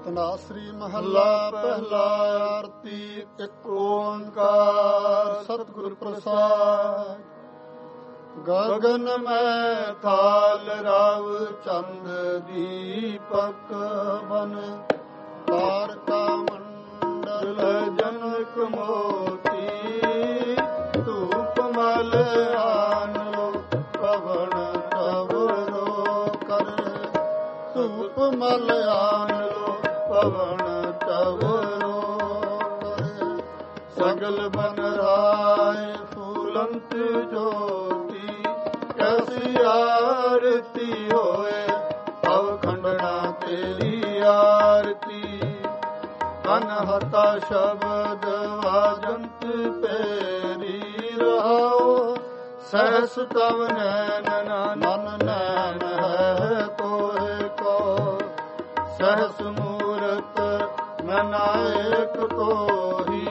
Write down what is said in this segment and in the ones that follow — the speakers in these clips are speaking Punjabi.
ਧਨਾਸਰੀ ਮਹੱਲਾ ਪਹਿਲਾ। ਆਰਤੀ ਇੱਕ ਓੰਕਾਰ ਸਤਿਗੁਰ ਪ੍ਰਸਾਦ। ਗਗਨ ਮੈਂ ਥਾਲ ਰਵ ਚੰਦ ਦੀਪਕ ਬਨ ਤਾਰਕਾ ਮੰਡਲ ਜਨਕ ਮੋਤੀ ਧੂਪ ਮਲ ਆਨੋ ਪਵਨ ਤਵਰੋ ਕਰ ਧੂਪ ਮਲ ਆਨੋ ਪਵਨ ਤਵਰੋ ਕਰ ਸਗਲ ਬਨ ਰਾਏ ਫੂਲੰਤ ਜੋਤੀ ਕੈਸੀ ਆਰਤੀ ਹੋਏ ਭਵ ਖੰਡਣਾ ਤੇਰੀ ਆਰਤੀ ਅਨਹਤਾ ਸ਼ਬਦ ਵਾਜੰਤ ਤੇਰੀ ਰਹਾਓ ਸਹਿਸ ਤਵ ਨੈਨ ਮਨ ਨੈਨ ਹੈ ਕੋਇ ਕੋ ਸਹਿਸ ਮੂਰਤ ਮਨਾਇਕ ਤੋਹੀ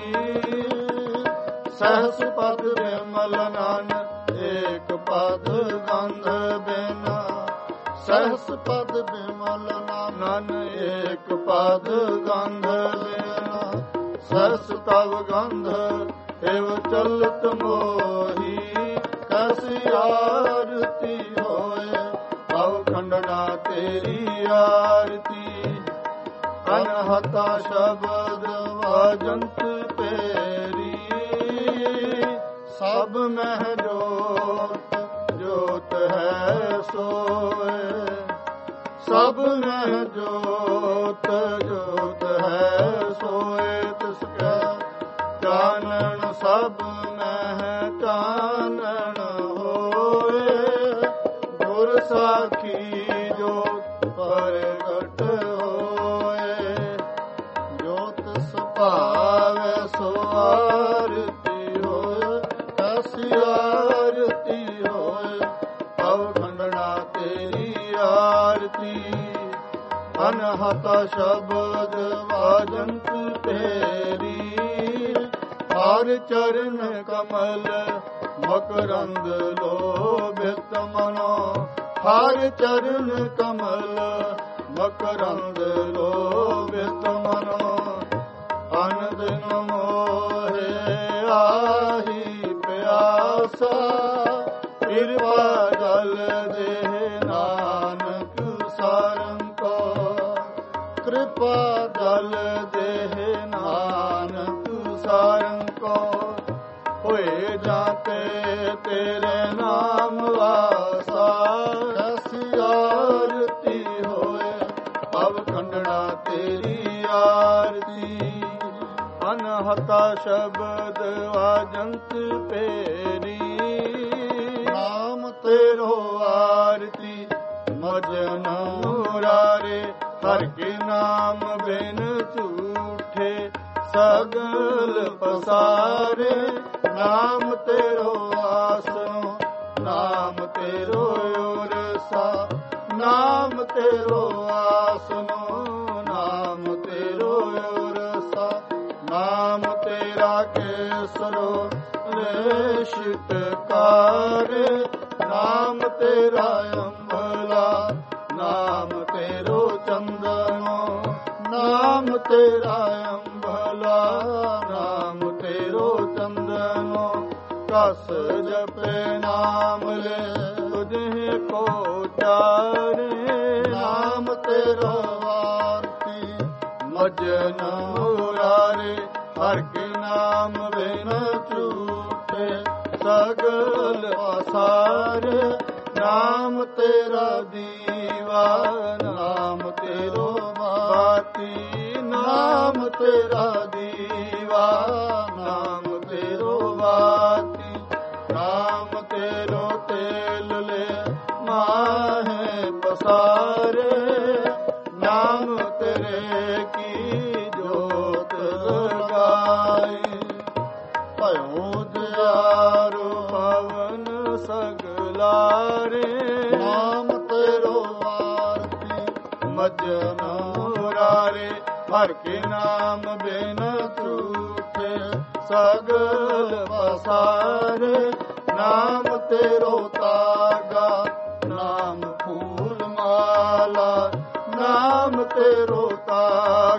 ਸਹਿਸ ਪਦ ਬਿਮਲ ਨਾਨ ਏਕ ਪਦ ਗੰਧ ਬਿਨਾ ਸਹਿਸ ਪਦ ਬਿਮਲ ਨਾਨ ਏਕ ਪਦ ਗੰਧ ਬਿਨਾ ਸਹਿਸ ਤਵ ਗੰਧ ਏਵ ਚਲਤ ਮੋਹੀ ਕੈਸੀ ਆਰਤੀ ਹੋਏ ਭਵ ਖੰਡਣਾ ਤੇਰੀ ਆਰਤੀ ਅਨਹਤਾ ਸ਼ਬਦ ਵਾਜੰਤ ਤੇਰੀ ਸਭ ਮਹਿ ਜੋਤ ਜੋਤ ਹੈ ਸੋਏ ਸਭ ਮਹਿ ਜੋਤ ਜੋਤ ਹੈ ਸੋਏ ਤਿਸ ਕਾ ਚਾਨਣ ਸਭ ਮਹਿ ਚਾਨਣ ਹੋਏ ਗੁਰ ਸਾਖੀ ਜੋਤ ਪ੍ਰਗਟ ਹੋਏ ਜੋਤ ਸੁਭਾਵੈ ਸੋ ਆਰਤੀ ਹੋਏ ਕੈਸੀ ਆਰਤੀ ਹੋਏ ਭਵ ਖੰਡਣਾ ਤੇਰੀ ਆਰਤੀ ਅਨਹਤਾ ਸ਼ਬਦ ਵਾਜੰਤ ਤੇਰੀ ਹਰ ਚਰਨ ਕਮਲ ਮਕਰੰਦ ਲੋਭਿਤ ਮਨੋ ਹਰ ਚਰਨ ਕਮਲ ਮਕਰੰਦ ਲੋਭਿਤ ਮਨੋ ਅਨੰਦ ਮੋਹੇ ਆਹੀ ਪਿਆਸਾ ਕਿਰਪਾ ਜਲ ਦੇ ਨਾਨਕ ਸਾਰੰ ਕੋ ਕਿਰਪਾ ਜਲ ਦੇ ਨਾਨਕ ਸਾਰੰ ਕੋ ਹੋਏ ਜਾਤੇ ਤੇਰੇ ਨਾਮ ਵਾਸਾ ਕੈਸੀ ਆਰਤੀ ਹੋਏ ਭਵ ਖੰਡਣਾ ਤੇਰੀ ਆਰਤੀ ਅਨਹਤਾ ਸ਼ਬਦ ਵਾਜੰਤ ਤੇਰੀ ਨਾਮ ਤੇਰੋ ਆਰਤੀ ਮਜਨ ਮੁਰਾਰੇ ਹਰ ਕੇ ਨਾਮ ਬਿਨ ਝੂਠੇ ਸਗਲ ਪਸਾਰੇ ਨਾਮ ਤੇਰੋ ਆਸਨੋ ਨਾਮ ਤੇਰੋ ਉਰਸਾ ਨਾਮ ਤੇਰੋ ਆਸਨੋ ਨਾਮ ਤੇਰੋ ਉਰਸਾ ਨਾਮ ਤੇਰਾ ਕੇਸਰੋ ਰੇਸ਼ਿਤ ਕਾਰ ਨਾਮ ਤੇਰਾ ਅੰਬਲਾ ਨਾਮ ਤੇਰੋ ਚੰਦਨੋ ਨਾਮ ਤੇਰਾ ਅੰਬਲਾ ਨਾਮ ਤੇਰੋ ਚੰਦਨੋ ਕਸ ਜਪੇ ਨਾਮ ਲੈ ਤੁਝੇ ਕੋ ਚਾਰੇ ਨਾਮ ਤੇਰਾ ਆਰਤੀ ਮਜਨ ਮੁਰਾਰੇ ਹਰ ਕੇ ਨਾਮ ਬਿਨ ਝੂਠੇ ਸਗਲ ਪਸਾਰੇ ਨਾਮ ਤੇਰਾ ਦੀਵਾ ਨਾਮ ਤੇਰੋ ਬਾਤੀ ਨਾਮ ਤੇਰਾ ਦੀਵਾ ਨਾਮ ਤੇਰੋ ਬਾਤੀ ਨਾਮ ਤੇਰੋ ਤੇਲ ਲੈ ਮਾਹੇ ਪਸਾਰੇ ਨਾਮ ਤੇਰੇ ਕੀ ਜੋਤ ਲਗਾਈ ਭਇਓ ਦਿਆਰੂ ਪਵਨ ਸਗਲਾਰੇ ਨਾਮ ਤੇਰੋ ਆਰਤੀ ਮਜਨ ਮੁਰਾਰੇ ਹਰ ਕੇ ਨਾਮ ਬਿਨ ਝੂਠੇ ਸਗਲ ਪਸਾਰੇ ਨਾਮ ਤੇਰੋ ਤਾਗਾ ਨਾਮ ਫੂਲ ਮਾਲਾ ਨਾਮ ਤੇਰੋ ਤਾ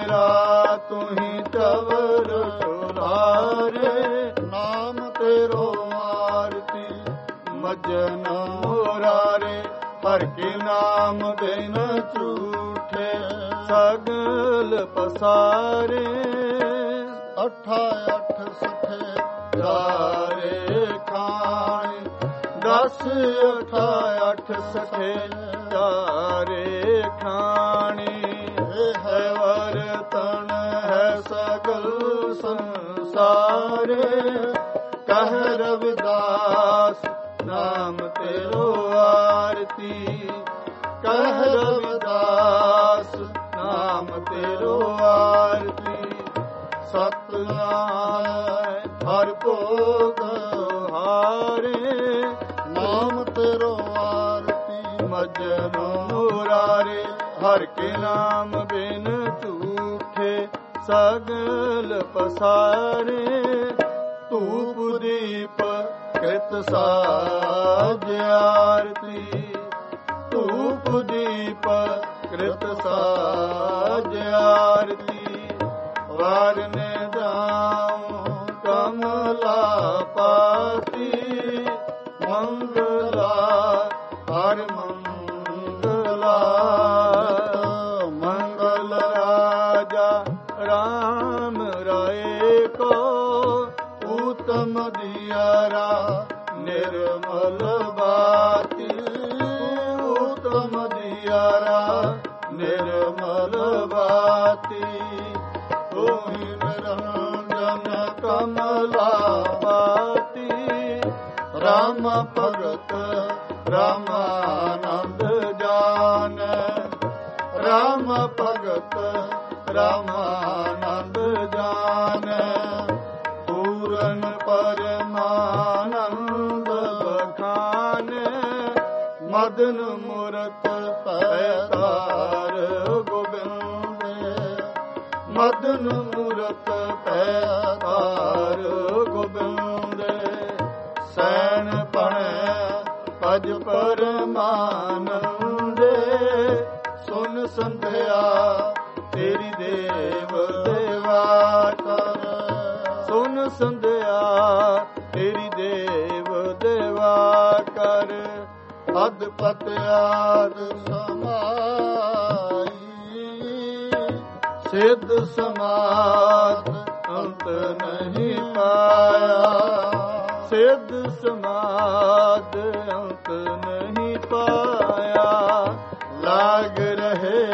ਮੇਰਾ ਤੁਹੀਂ ਚਵਰ ਸੁਲਾਰੇ, ਨਾਮ ਤੇਰੋ ਆਰਤੀ ਮਜਨ ਮੁਰਾਰੇ, ਹਰ ਕੇ ਨਾਮ ਬਿਨ ਝੂਠੇ ਸਗਲ ਪਸਾਰੇ, ਅਠਾ ਅਠ ਸਠੇ ਚਾਰੇ ਖਾਣੇ, 10 ਅਠਾ ਅਠ ਸਠੇ ਚਾਰੇ ਖਾਣੇ, ਹੈ ਵਰਤਨ ਹੈ ਸਗਲ ਸੰਸਾਰੇ, ਕਹਿ ਰਵਿਦਾਸ ਨਾਮ ਤੇਰੋ ਆਰਤੀ, ਕਹਿ ਰਵਿਦਾਸ ਨਾਮ ਤੇਰੋ ਆਰਤੀ, ਸਤਿਨਾਮ ਹਰਿ ਭੋਗ ਹਾਰੇ, ਨਾਮ ਤੇਰੋ ਆਰਤੀ ਮਜਨ ਮੁਰਾਰੇ, ਹਰਿ ਕੇ ਨਾਮ ਬਿਨ ਝੂਠੇ ਸਗਲ ਪਸਾਰੇ, ਧੂਪ ਦੀਪ ਕ੍ਰਿਤ ਸਾਜ ਆਰਤੀ, ਧੂਪ ਦੀਪ ਕ੍ਰਿਤ ਸਾਜ ਆਰਤੀ, ਵਾਰਨੇ ਜਾਉ ਕਮਲਾ ਪਾਤੀ, ਮੰਗਲਾ ਹਰ ਮੰਗਲਾ, ਮੰਗਲ ਰਾਜਾ ਰਾਮ ਰਾਏ ਕੋ, ਊਤਮ ਦਿਆਰਾ ਨਿਰਮਲ ਬਾਤੀ, ਊਤਮ ਦਿਆਰਾ ਨਿਰਮਲ ਬਾਤੀ, ਹੋਈ ਨਿਰੰਜਨ ਕਮਲਾ ਬਾਤੀ, ਰਾਮ ਭਗਤ ਰਾਮਾਨੰਦ ਜਾਨ, ਰਾਮ ਭਗਤ ਰਾਮਾਨੰਦ ਜਾਨ, ਪੂਰਨ ਪਰਮਾਨੰਦ ਬਖਾਨ, ਮਦਨ ਮੂਰਤ ਪੈਤਾਰ ਗੋਬਿੰਦ, ਮਦਨ ਮੂਰਤ ਪੈਤਾਰ ਗੋਬਿੰਦ, ਸੈਨ ਪਣੈ ਭਜ ਪਰਮਾਨੰਦ, ਸੁਨ ਸੰਧਿਆ ਤੇਰੀ ਦੇਵ ਦੇਵਾ ਕਰ, ਸੁਨ ਸੰਧਿਆ ਤੇਰੀ ਦੇਵ ਦੇਵਾ ਕਰ, ਅਦ ਪਤ ਆਦ ਸਮਾਈ, ਸਿੱਧ ਸਮਾਦ ਅੰਤ ਨਹੀਂ ਪਾਇਆ, ਸਿੱਧ ਸਮਾਦ ਅੰਤ ਨਹੀਂ ਪਾਇਆ, ਲਾਗ ਰਹੇ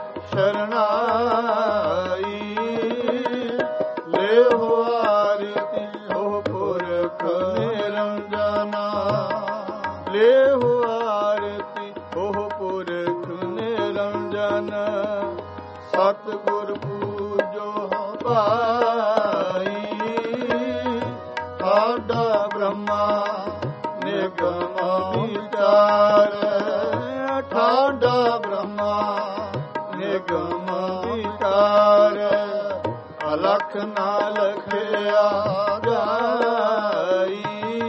ਸ਼ਰਨਾਈ, ਲੇਹੁ ਆਰਤੀ ਹੋ ਪੁਰਖ ਨਿਰੰਜਨਾ, ਲੇਹੁ ਆਰਤੀ ਹੋ ਪੁਰਖ ਨਿਰੰਜਨ, ਸਤਿਗੁਰ ਪੂਜੋ ਭਾਈ, ਸਾਡਾ ਬ੍ਰਹਮਾ ਨਿਗਮ ਵਿਚਾਰ, ਠਾਡਾ ਬ੍ਰਹਮਾ ਨਿਗਮ ਵਿਚਾਰ, ਅਲਖ ਨਾ ਲਖਿਆ ਜਾਈ,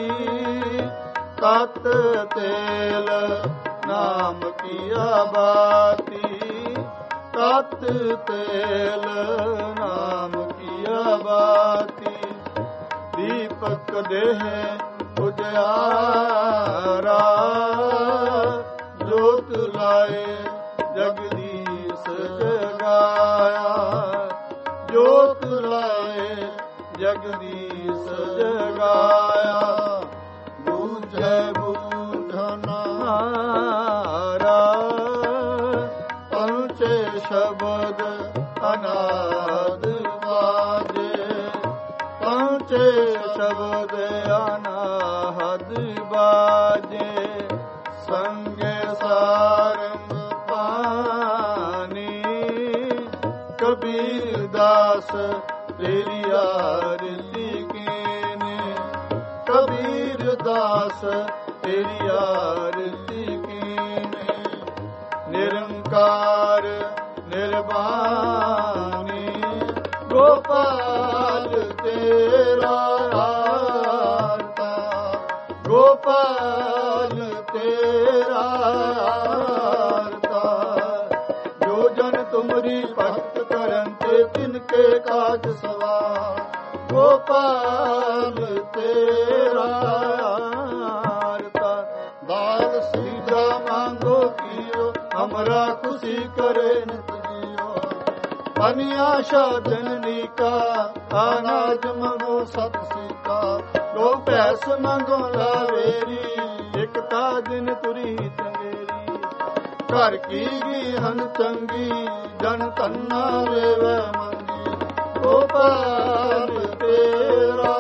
ਤਤ ਤੇਲ ਨਾਮ ਕੀਆ ਬਾਤੀ, ਤਤ ਤੇਲ ਨਾਮ ਕੀਆ ਬਾਤੀ, ਦੀਪਕ ਦੇਹ ਉਜਿਆਰਾ, ਜੋਤ ਲਾਏ ਜਗਦੀਸ਼ ਜਗਾਇਆ, ਜੋਤ ਲਾਏ ਜਗਦੀਸ਼ ਜਗਾਇਆ, ਬੂਝੈ ਬੂਝਨਾਰਾ, ਪਹੁੰਚੇ ਸ਼ਬਦ ਅਨਾਦ ਬਾਜੇ, ਪਹੁੰਚੇ ਸ਼ਬਦ ਅਨਾਹਦ ਬਾਜੇ, ਸੰਗੇ ਸਾਰੰਗ ਪਾਣੀ, ਕਬੀਰ ਦਾਸ ਤੇਰੀ ਆਰਤੀ ਕੀਨੇ, ਕਬੀਰ ਦਾਸ ਤੇਰੀ ਆਰਤੀ ਕੀਨੇ, ਨਿਰੰਕਾਰ ਨਿਰਵਾਣੀ, ਗੋਪਾਲ ਤੇਰਾ ਆਰਤਾ, ਗੋਪਾਲ ਤੇਰਾ ਆਰਤਾ, ਜੋ ਜਨ ਤੁਮਰੀ ਭਗਤ ਕਰਨ ਤੇ ਤਿਨਕੇ ਕਾਜ ਸਵਾਰ। ਗੋਪਾਲ ਤੇਰਾ ਆਰਤਾ ਦਾਲ ਸੀਧਾ ਮੰਗੋ ਕੀਓ, ਹਮਰਾ ਖੁਸ਼ੀ ਕਰੇ ਨਿਤ ਜੀਓ। ਪਨੀਆ ਸਾਜਨਨੀ ਕਾ ਅਨਾਜ ਮੰਗੋ ਸਤ ਸੀਤਾ। ਦੋ ਪੈਸ ਮੰਗੋ ਲਾਵੇਰੀ, ਇੱਕ ਤਾ ਦਿਨ ਤੁਰੀ ਚੰਗੇਰੀ। ਘਰ ਕੀ ਗੀਹਨ ਚੰਗੀ, ਜਨ ਧੰਨਾ ਲੇਵੈ ਮੰਗੀ। ਗੋਪਾਲ ਤੇਰਾ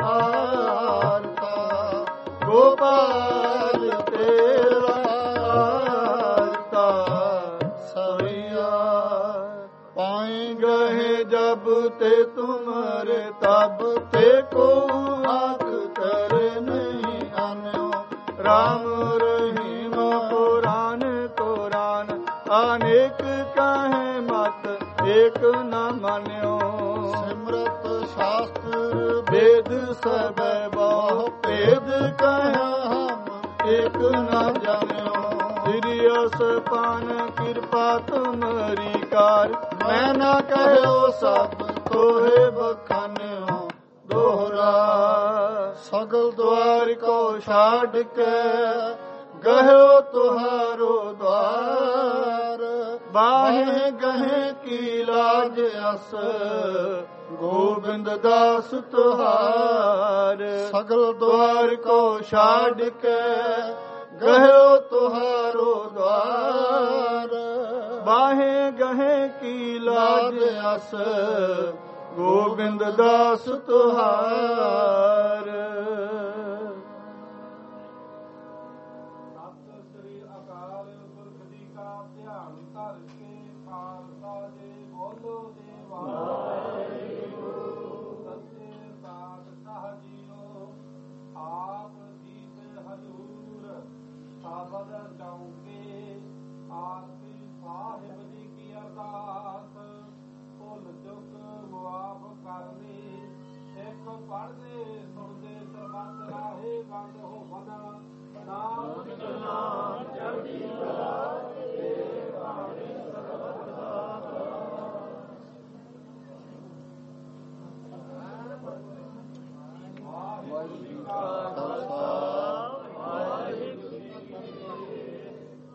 ਆਰਤਾ, ਗੋਪਾਲ ਤੇਰਾ ਆਰਤਾ ਸਈਆ। ਪਾਏ ਗਏ ਜਬ ਤੇ ਤੁਮਰੇ, ਤਬ ਤੇ ਕੋ ਆਖ ਕਰ ਨਹੀਂ ਆਨਿਓ। ਰਾਮ ਰਹੀਮ ਪੁਰਾਨ ਕੁਰਾਨ, ਅਨੇਕ ਕਾਹੇ ਮਤ ਏਕ ਨਾ ਮਾਨਿਓ। ਸਿਮਰਤ ਸ਼ਾਸਤਰ ਵੇਦ ਸਭੈ ਬਹੁ, ਭੇਦ ਕਹਿਆ ਹਮ ਏਕ ਨਾ ਜਾਣਿਓ। ਸ੍ਰੀ ਅਸਪਾਨ ਕਿਰਪਾ ਤੁਮਰੀ ਕਾਰ, ਮੈਂ ਨਾ ਕਹਿਓ ਸਭ ਤੋਹੇ ਬਖਾਨਿਓ। ਦੋਹਰਾ ਸਗਲ ਦੁਆਰ ਕੋ ਛਾੜ ਕੇ, ਗਹਿਓ ਤੁਹਾਰੋ ਦਵਾਰ। ਬਾਹੇ ਗਹੇ ਕੀ ਲਾਜ ਅਸ, ਗੋਬਿੰਦ ਦਾਸ ਤੁਹਾਰ। ਸਗਲ ਦੁਆਰ ਕੋ ਛਾੜ ਕੇ, ਗਹਿਓ ਤੁਹਾਰੋ ਦਵਾਰ। ਬਾਹੇ ਗਹੇ ਕੀ ਲਾਜ ਅਸ, ਗੋਬਿੰਦ ਦਾਸ ਤੁਹਾਰ। ਸਤਿ ਸ੍ਰੀ ਅਕਾਲ ਪੁਰਖ ਜੀ ਕਾ ਧਿਆਨ ਧਰ ਕੇ, ਖਾਲਸਾ ਜੀ ਬੋਲੋ ਜੀ ਵਾਹਿਗੁਰੂ। ਸੱਚੇ ਪਾਤਸ਼ਾਹ ਜੀਓ, ਆਪ ਜੀਤ ਹਜ਼ੂਰ ਸਾਬਦ ਚੌਂਕੇ। ਆਰਤੀ ਸਾਹਿਬ ਜੀ ਕੀ ਅਰਦਾਸ, ਭੁੱਲ ਚੁੱਕ ਮੁਆਫ ਕਰਨੀ। ਸਿੱਖ ਪੜ੍ਹਦੇ ਸੁਣਦੇ ਸਰਬੱਤ ਰਾਹੇ ਬੰਦ ਹੋਵਨ। ਨਾਮ ਨਾਮ ਚੜ੍ਹਦੀ ਕਲਾ, ਤੇਰੇ ਬਾਣੀ ਸਰਬੱਤ ਦਾ ਵਾਹਿਗੁਰੂ ਜੀ ਕਾ ਖਾਲਸਾ, ਵਾਹਿਗੁਰੂ ਜੀ ਕੀ ਫਤਿਹ।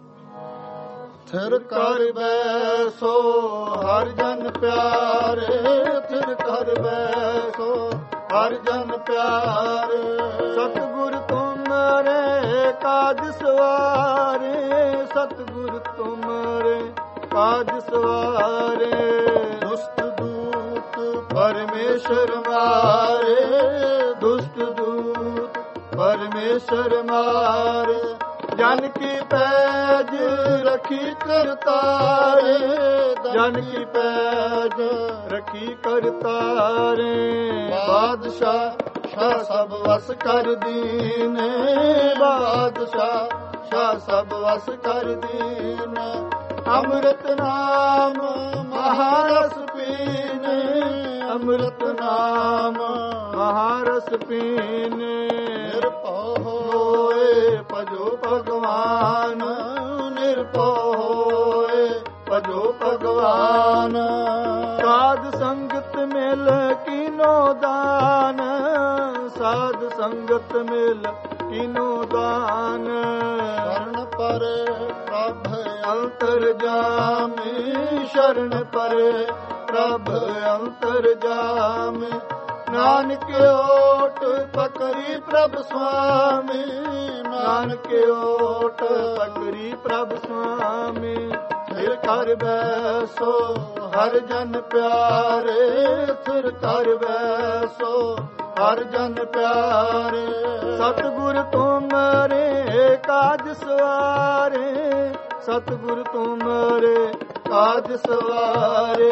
ਥਿਰ ਕਰ ਬੈਸੋ ਹਰ ਜਨ ਪਿਆਰੇ, ਥਿਰ ਕਰ ਬੈਸੋ ਹਰ ਜਨ ਪਿਆਰੇ। ਸਤਿਗੁਰ ਤੁਮਰੇ ਕਾਜ ਸਵਾਰੇ, ਸਤਿਗੁਰ ਤੁਮਰੇ ਕਾਜ ਸਵਾਰੇ। ਦੁਸ਼ਟ ਦੂਤ ਪਰਮੇਸ਼ਰ ਮਾਰੇ, ਦੁਸ਼ਟ ਦੂਤ ਪਰਮੇਸ਼ਰ ਮਾਰੇ। ਜਨ ਕੀ ਪੈਜ ਰਖੀ ਕਰਤਾਰੇ, ਜਨ ਕੀ ਪੈਜ ਰਖੀ ਕਰਤਾਰੇ। ਬਾਦਸ਼ਾਹ ਸ਼ਾਹ ਸਭ ਵਸ ਕਰ ਦੀਨੇ, ਬਾਦਸ਼ਾਹ ਸ਼ਾਹ ਸਭ ਵਸ ਕਰ ਦੀਨੇ। ਅੰਮ੍ਰਿਤ ਨਾਮ ਮਹਾਰਸ ਪੀਨੇ, ਅੰਮ੍ਰਿਤ ਨਾਮ ਮਹਾਰਸ ਪੀਨੇ। ਨਿਰਭਉ ਹੋਏ ਭਜੋ ਭਗਵਾਨ, ਨਿਰਭਉ ਹੋਏ ਭਜੋ ਭਗਵਾਨ। ਸਾਧ ਸੰਗਤ ਮਿਲ ਕੀਨੋ ਦਾਨ, ਸਾਧ ਸੰਗਤ ਮਿਲ ਕੀਨੋ ਦਾਨ। ਸ਼ਰਨ ਪਰ ਪ੍ਰਭ ਅੰਤਰ ਜਾਮੇ, ਸ਼ਰਨ ਪਰ ਪ੍ਰਭ ਅੰਤਰ ਜਾਮੇ। ਨਾਨਕ ਓਟ ਪਕਰੀ ਪ੍ਰਭ ਸੁਆਮੀ, ਨਾਨਕ ਓਟ ਪਕਰੀ ਪ੍ਰਭ ਸੁਆਮੀ। ਥਿਰ ਕਰ ਬੈਸੋ ਹਰ ਜਨ ਪਿਆਰੇ, ਥਿਰ ਕਰ ਬੈਸੋ ਹਰ ਜਨ ਪਿਆਰੇ। ਸਤਿਗੁਰ ਤੁਮਰੇ ਕਾਜ ਸਵਾਰੇ, ਸਤਿਗੁਰ ਤੁਮਰੇ ਕਾਜ ਸਵਾਰੇ।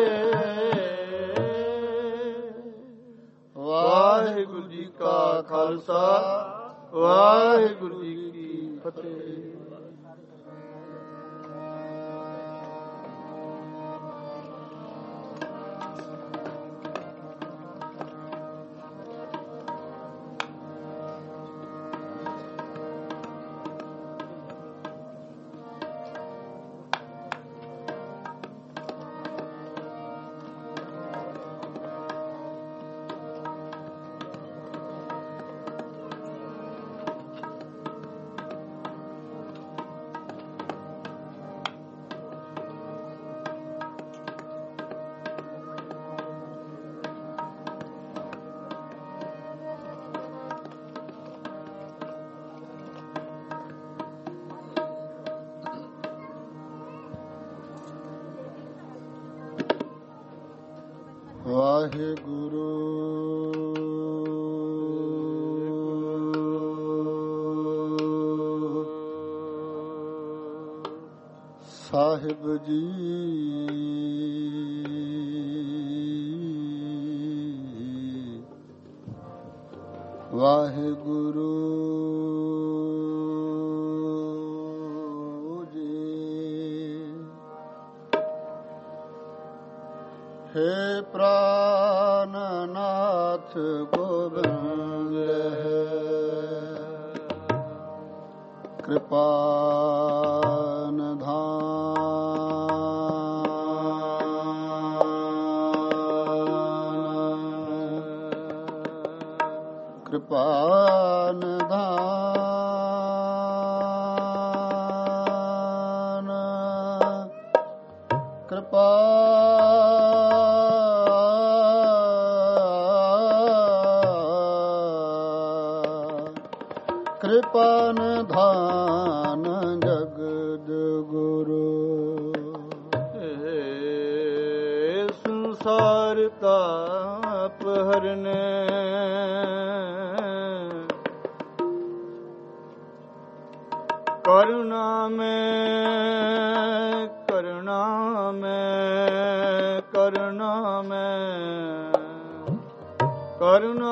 ਵਾਹਿਗੁਰੂ ਜੀ ਕਾ ਖਾਲਸਾ, ਵਾਹਿਗੁਰੂ ਜੀ ਕੀ ਫਤਿਹ। ਵਾਹਿਗੁਰੂ ਸਾਹਿਬ ਜੀ। ਵਾਹਿਗੁਰੂ हे प्राणनाथ गोविंद कृपा कृपान दान कृपा कृपान धान जगद गुरु। संसार ताप हरने करुणा में करुणा में करुणा में करुणा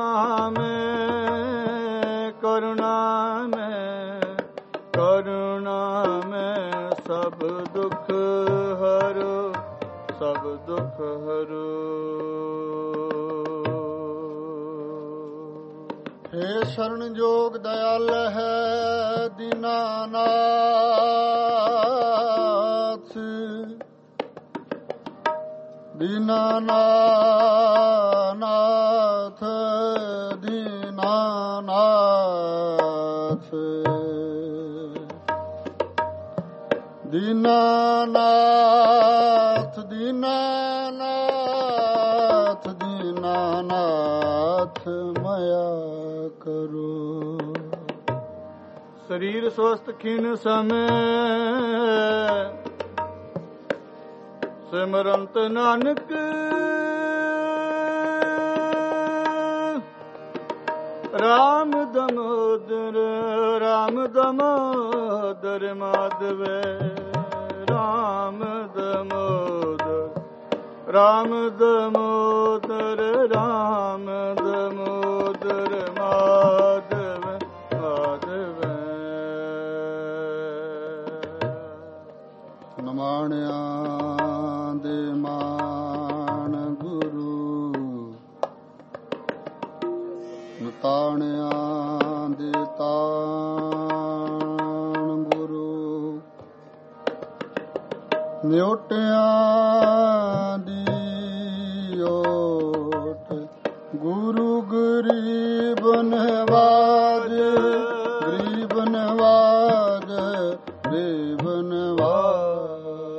में करुणा में करुणा में सब दुख हरो सब दुख हरो। हे शरण जोग दयाल है दीनानाथ दीनानाथ दीनानाथ दीनानाथ दीनानाथ दीनानाथ मया करो। शरीर स्वस्थ खीन समय सिमरंत नानक राम दमोदर माधव राम दमोदर राम दमोदर राम दमोदर माधव माधव। नमाण्या दे मान गुरु नताण्या दे ताण गुरु ਨਿਉਟਿਆਂ ਦੀ ਓਟ ਗੁਰੂ ਗਰੀਬ ਨਵਾਜ ਗਰੀਬ ਨਵਾਜ ਗਰੀਬ ਨਵਾਜ।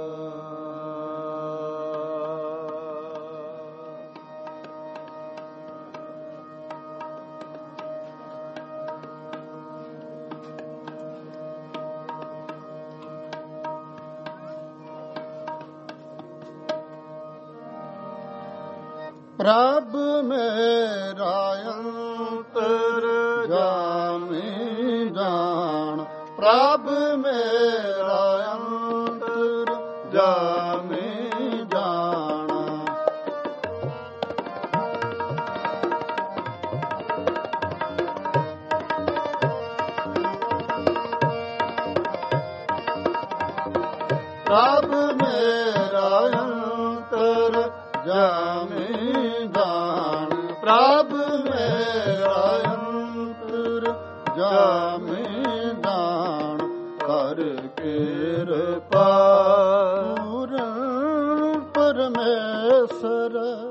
ਪ੍ਰਭ ਮੇਰਾ ਅੰਤਰ ਜਾਮੇ ਜਾਣ ਪ੍ਰਭ ਮੇਰਾ ਅੰਤਰ ਜਾਮੇ ਜਾਣ। ਪ੍ਰਭ ਮੇਰਾ ਅੰਤਰ ਜਾਮੇ ਜਾਣ ਪ੍ਰਭ ਮੇਰਾ ਅੰਤਰ ਜਾਮੇ ਜਾਣ। ਕਰ ਕਿਰਪਾ ਪੂਰਨ ਪਰਮੇਸ਼ਰ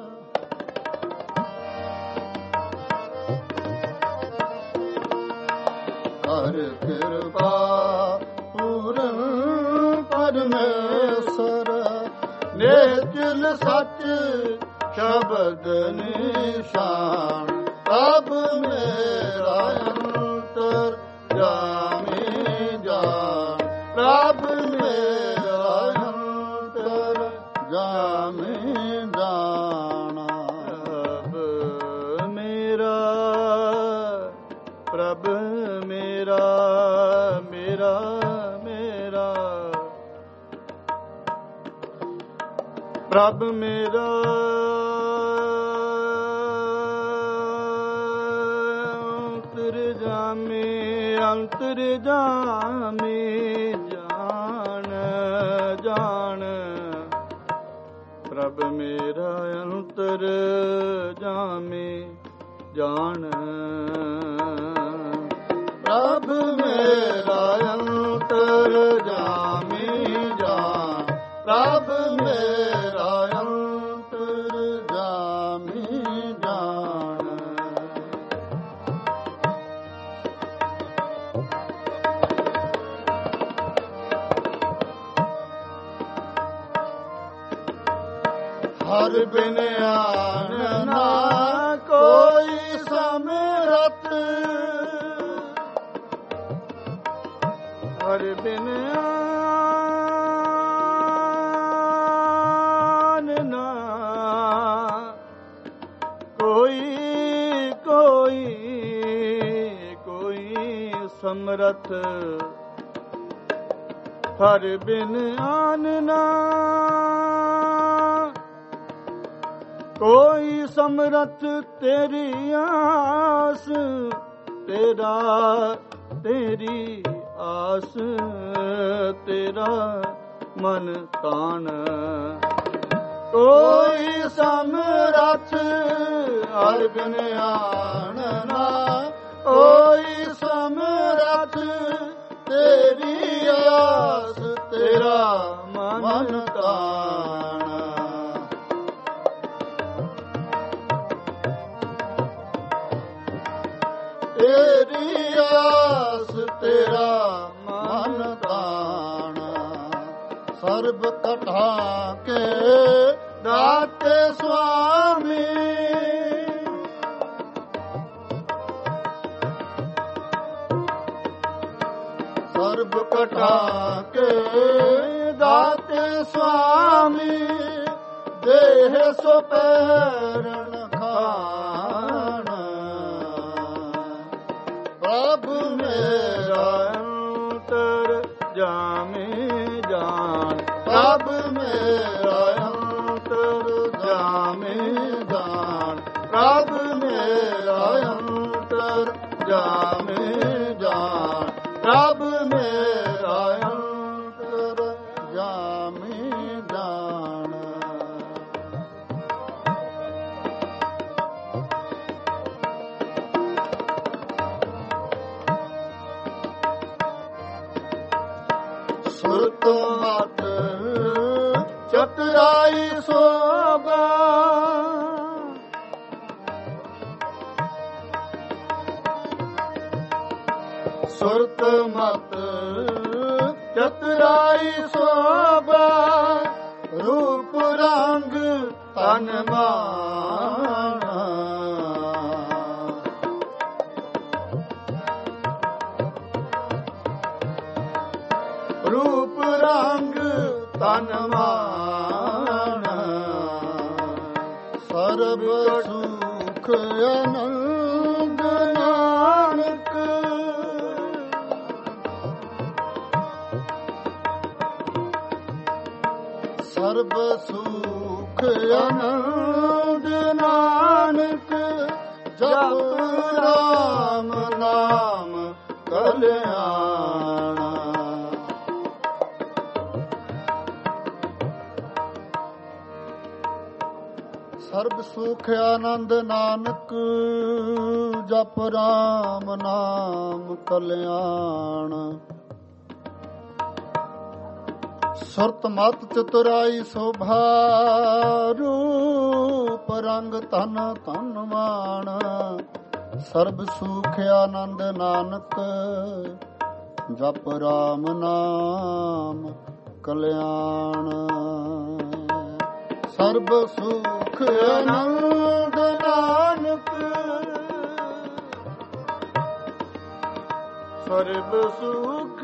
ਕਰ ਕਿਰਪਾ ਪੂਰਨ ਪਰਮੇਸ਼ਰ। ਨਿਰਜਲ ਸੱਚ ਸ਼ਬਦ ਨਿਸ਼ਾਨ ਪ੍ਰਭ ਮੇਰਾ ਅੰਤਰ ਜਾਮੇ ਜਾਣ ਪ੍ਰਭ ਮੇਰਾ ਅੰਤਰ ਜਾਮੇ ਜਾਣਾ। ਪ੍ਰਭ ਮੇਰਾ ਅੰਤਰ ਜਾਮੇ ਜਾਣ ਜਾਣ ਪ੍ਰਭ ਮੇਰਾ ਅੰਤਰ ਜਾਮੇ ਜਾਣ ਪ੍ਰਭ ਮੇਰਾ ਅੰਤਰ ਜਾਮੇ ਜਾਣ ਪ੍ਰਭ ਮੇਰਾ ਅੰਤਰ ਜਾਮੇ ਜਾਣ ਹਰ ਬਿਨ ਆਨ ਨਾ ਕੋਈ ਸਮਰਥ ਹਰ ਬਿਨ ਆਨ ਨਾ ਕੋਈ ਸਮਰਥ ਹਰ ਬਿਨ ਆਨ ਨਾ ਕੋਈ ਸਮਰਥ ਤੇਰੀ ਆਸ ਤੇਰੀ ਆਸ ਤੇਰਾ ਮਨ ਤਾਣ ਕੋਈ ਸਮਰਥ ਹਰ ਬਿਨ ਆਣ ਨਾ ਕੋਈ ਸਮਰਥ ਤੇਰੀ ਆਸ ਤੇਰਾ ਮਨ ਤਾਣ ਤੇਰੀ ਆਸ ਤੇਰਾ ਮਨ ਤਾਣ ਸਰਬ ਕਟਾ ਕੇ ਦਾਤੇ ਸੁਆਮੀ ਸਰਬ ਕਟਾ ਕੇ ਦਾਤੇ ਸੁਆਮੀ ਦੇਹ ਸੋ ਪੈਰਨ ਖਾਣ ਪ੍ਰਭ ਮੇਰਾ ਅੰਤਰ ਜਾਮੇ ਜਾਣ ਪ੍ਰਭ ਮੇਰਾ ਅੰਤਰ ਜਾਮੇ ਜਾਣ ਪ੍ਰਭ ਮੇਰਾ ਅੰਤਰ ਜਾਮੇ ਜਾਣ ਪ੍ਰਭ ਮੇਰਾ ਅੰਤਰ ਜਾਮੇ ਜਾਣ ਸੁਰਤ ਮਤ ਚਤੁਰਾਈ ਸੋਭਾ ਸੁਰਤ ਮਤ ਚਤੁਰਾਈ ਸੋਭਾ ਰੂਪ ਰੰਗ ਤਨ ਮਾਨ ਰੂਪ ਰੰਗ ਤਨ ਮਾਨ ਸਰਬ ਸੁਖ ਆਨੰਦ ਨਾਨਕ ਸਰਬ ਸੁਖ ਆਨੰਦ ਨਾਨਕ ਜਪ ਰਾਮ ਨਾਮ ਕਲਿਆਣ ਸਰਬ ਸੁਖ ਆਨੰਦ ਨਾਨਕ ਜਪ ਰਾਮ ਨਾਮ ਕਲਿਆਣ ਸੁਰਤ ਮਤ ਚਤੁਰਾਈ ਸੋਭਾ ਰੂਪ ਰੰਗ ਤਨ ਧਨਵਾਨ ਸਰਬ ਸੁਖ ਆਨੰਦ ਨਾਨਕ ਜਪ ਰਾਮ ਨਾਮ ਕਲਿਆਣ ਸਰਬ ਸੁਖ ਆਨੰਦ ਨਾਨਕ ਸਰਬ ਸੁਖ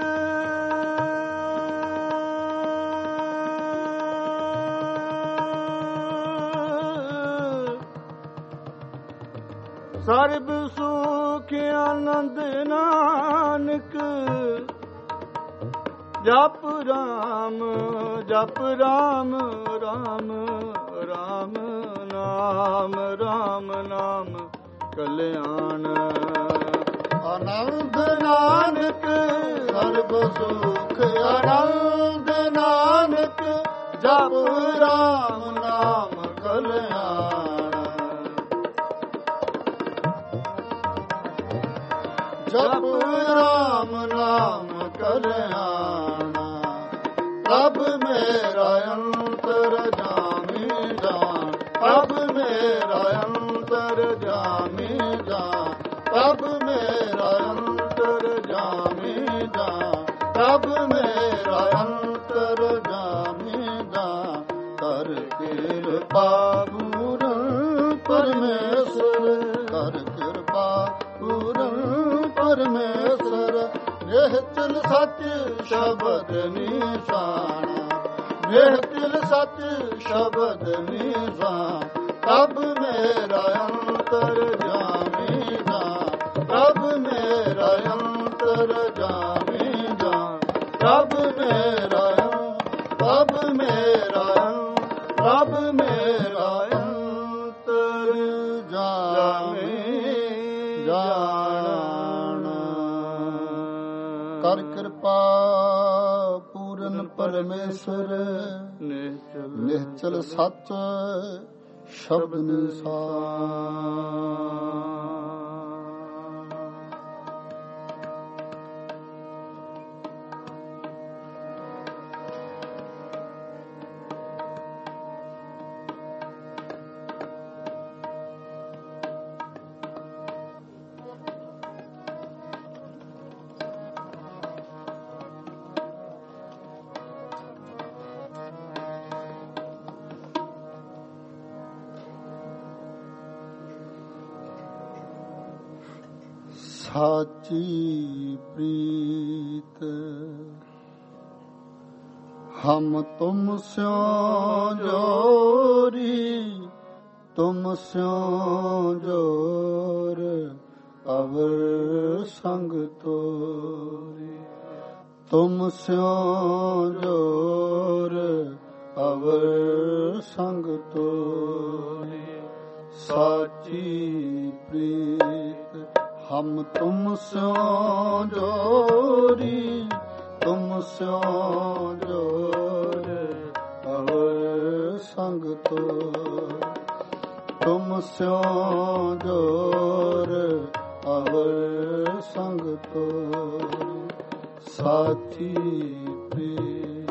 ਸਰਬ ਸੁਖ ਆਨੰਦ ਨਾਨਕ ਜਪ ਰਾਮ ਜਪ ਰਾਮ ਰਾਮ ਰਾਮ ਨਾਮ ਰਾਮ ਨਾਮ ਕਲਿਆਣ ਆਨੰਦ ਨਾਨਕ ਸਰਬ ਸੁਖ ਆਨੰਦ ਨਾਨਕ ਜਪ ਰਾਮ ਨਾਮ ਕਲਿਆਣ ਜਪ ਰਾਮ ਨਾਮ ਕਲਿਆਣ ਪ੍ਰਭ ਮੇਰਾ ਅੰਤਰ ਜਾਮੀ ਜਾਨ ਪ੍ਰਭ ਮੇਰਾ ਅੰਤਰ ਜਾਮੀ ਜਾਨ ਪ੍ਰਭ ਮੇਰਾ ਅੰਤਰ ਜਾਮੀ ਜਾਨ ਪ੍ਰਭ ਮੇਰਾ ਅੰਤਰ ਜਾਮੀ ਜਾਨ ਕਰ ਕਿਰਪਾ ਪੂਰਨ ਪਰਮੇਸ਼ਰ ਕਰ ਕਿਰਪਾ ਪੂਰਨ ਪਰਮੇਸ਼ਰ ਇਹ ਤਿਲ ਸੱਚ ਸ਼ਬਦ ਨਿਸ਼ਾਨ ਇਹ ਤਿਲ ਸੱਚ ਸ਼ਬਦ ਨਿਸ਼ਾਨ ਪ੍ਰਭ ਮੇਰਾ ਅੰਤਰ ਜਾਮੀ ਜਾਨ ਪ੍ਰਭ ਮੇਰਾ ਅੰਤਰ ਜਾਮੀ ਜਾਨ ਪ੍ਰਭ ਮੇਰਾ ਪ੍ਰਭ ਮੇਰਾ ਪ੍ਰਭ ਮੇਰਾ ਅੰਤਰ ਜਾਮੀ ਜਾਣ ਕਰ ਕਿਰਪਾ ਪੂਰਨ ਪਰਮੇਸ਼ਰ ਨਿਹਚਲ ਸੱਚ ਸ਼ਬਦ ਨਿਸ਼ਾਨ ਸਾਚੀ ਪ੍ਰੀਤ ਹਮ ਤੁਮ ਸਿਓ ਜੋਰੀ ਤੁਮ ਸਿਓ ਜੋਰ ਅਵਰ ਸੰਗ ਤੋਰੀ ਤੁਮ ਸਿਓ ਜੋਰ ਅਵਰ ਸੰਗ ਤੋਰੀ ਸਾਚੀ ਪ੍ਰੀਤ ਹਮ ਤੁਮ ਸਿਓ ਜੋਰੀ ਤੁਮ ਸਿਓ ਜੋਰ ਅਵਰ ਸੰਗ ਤੋਰ ਤੁਮ ਸਿਓ ਜੋਰ ਅਵਰ ਸੰਗ ਤੋਰ ਸਾਚੀ ਪ੍ਰੀਤ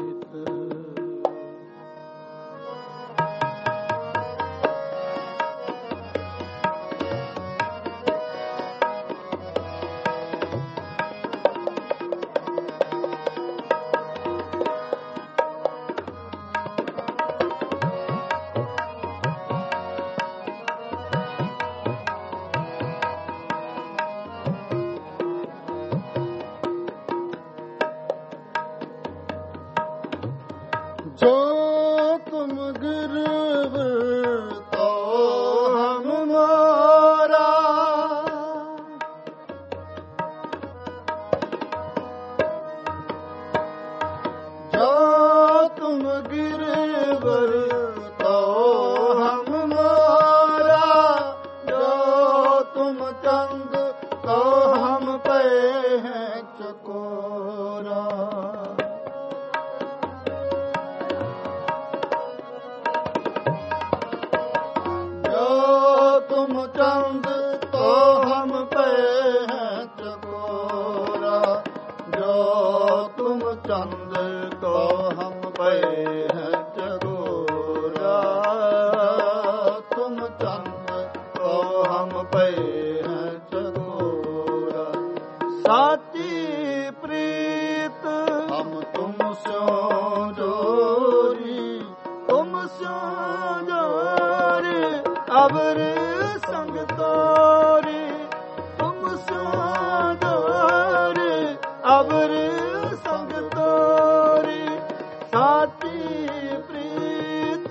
जो तुम गिरवर तो हम मारा जो तुम गिरवर तो हम मारा जो तुम चंद तो हम पे हैं चकोरा तुम चंद तो हम पे हैं चकोरा जो तुम चंद तो हम पे हैं चकोरा तुम चंद तो हम पे हैं चकोरा साची प्रीत हम तुम स्यों जोरी तुम स्यों जोरी अवर संग तोरी तुम स्यों जोरी अवर संग तोरी साची प्रीत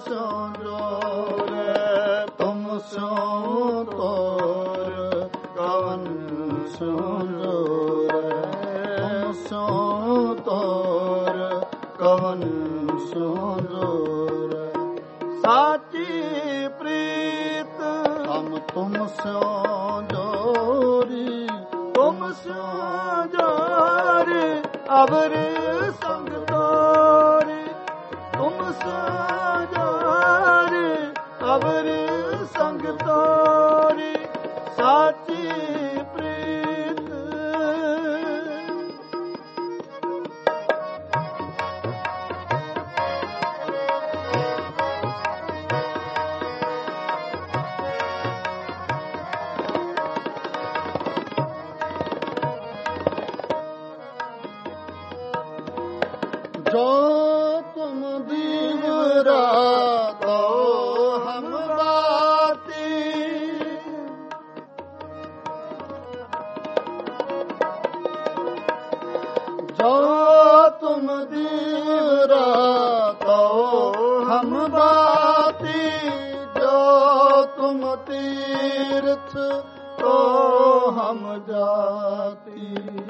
ਸਿਉ ਜੋਰੇ ਤੁਮ ਸਿਉ ਤੋਰ ਕਵਨ ਸਿਉ ਜੋਰੇ ਤੁਮ ਸਿਉ ਤੋਰ ਕਵਨ ਸਿਉ ਜੋਰੇ ਸਾਚੀ ਪ੍ਰੀਤ ਹਮ ਤੁਮ ਸਿਉ ਜੋਰੀ ਤੁਮ ਸਿਉ ਜੋਰੀ ਅਵਰ ਸੰਗ ਤੋਰੀ ਤੁਮ ਸਿਉ ਜੋਰੀ ਅਵਰ ਸੰਗ ਤੋਰੀ ਸਾਚੀ ਪ੍ਰੀਤ ਜੋ ਤੁਮ ਦੀਵਰਾ ਤੋ ਹਮ ਬਾਤੀ ਜੋ ਤੁਮ ਦੀਵਰਾ ਤੋ ਹਮ ਬਾਤੀ ਜੋ ਤੁਮ ਤੀਰਥ ਤੋ ਹਮ ਜਾਤੀ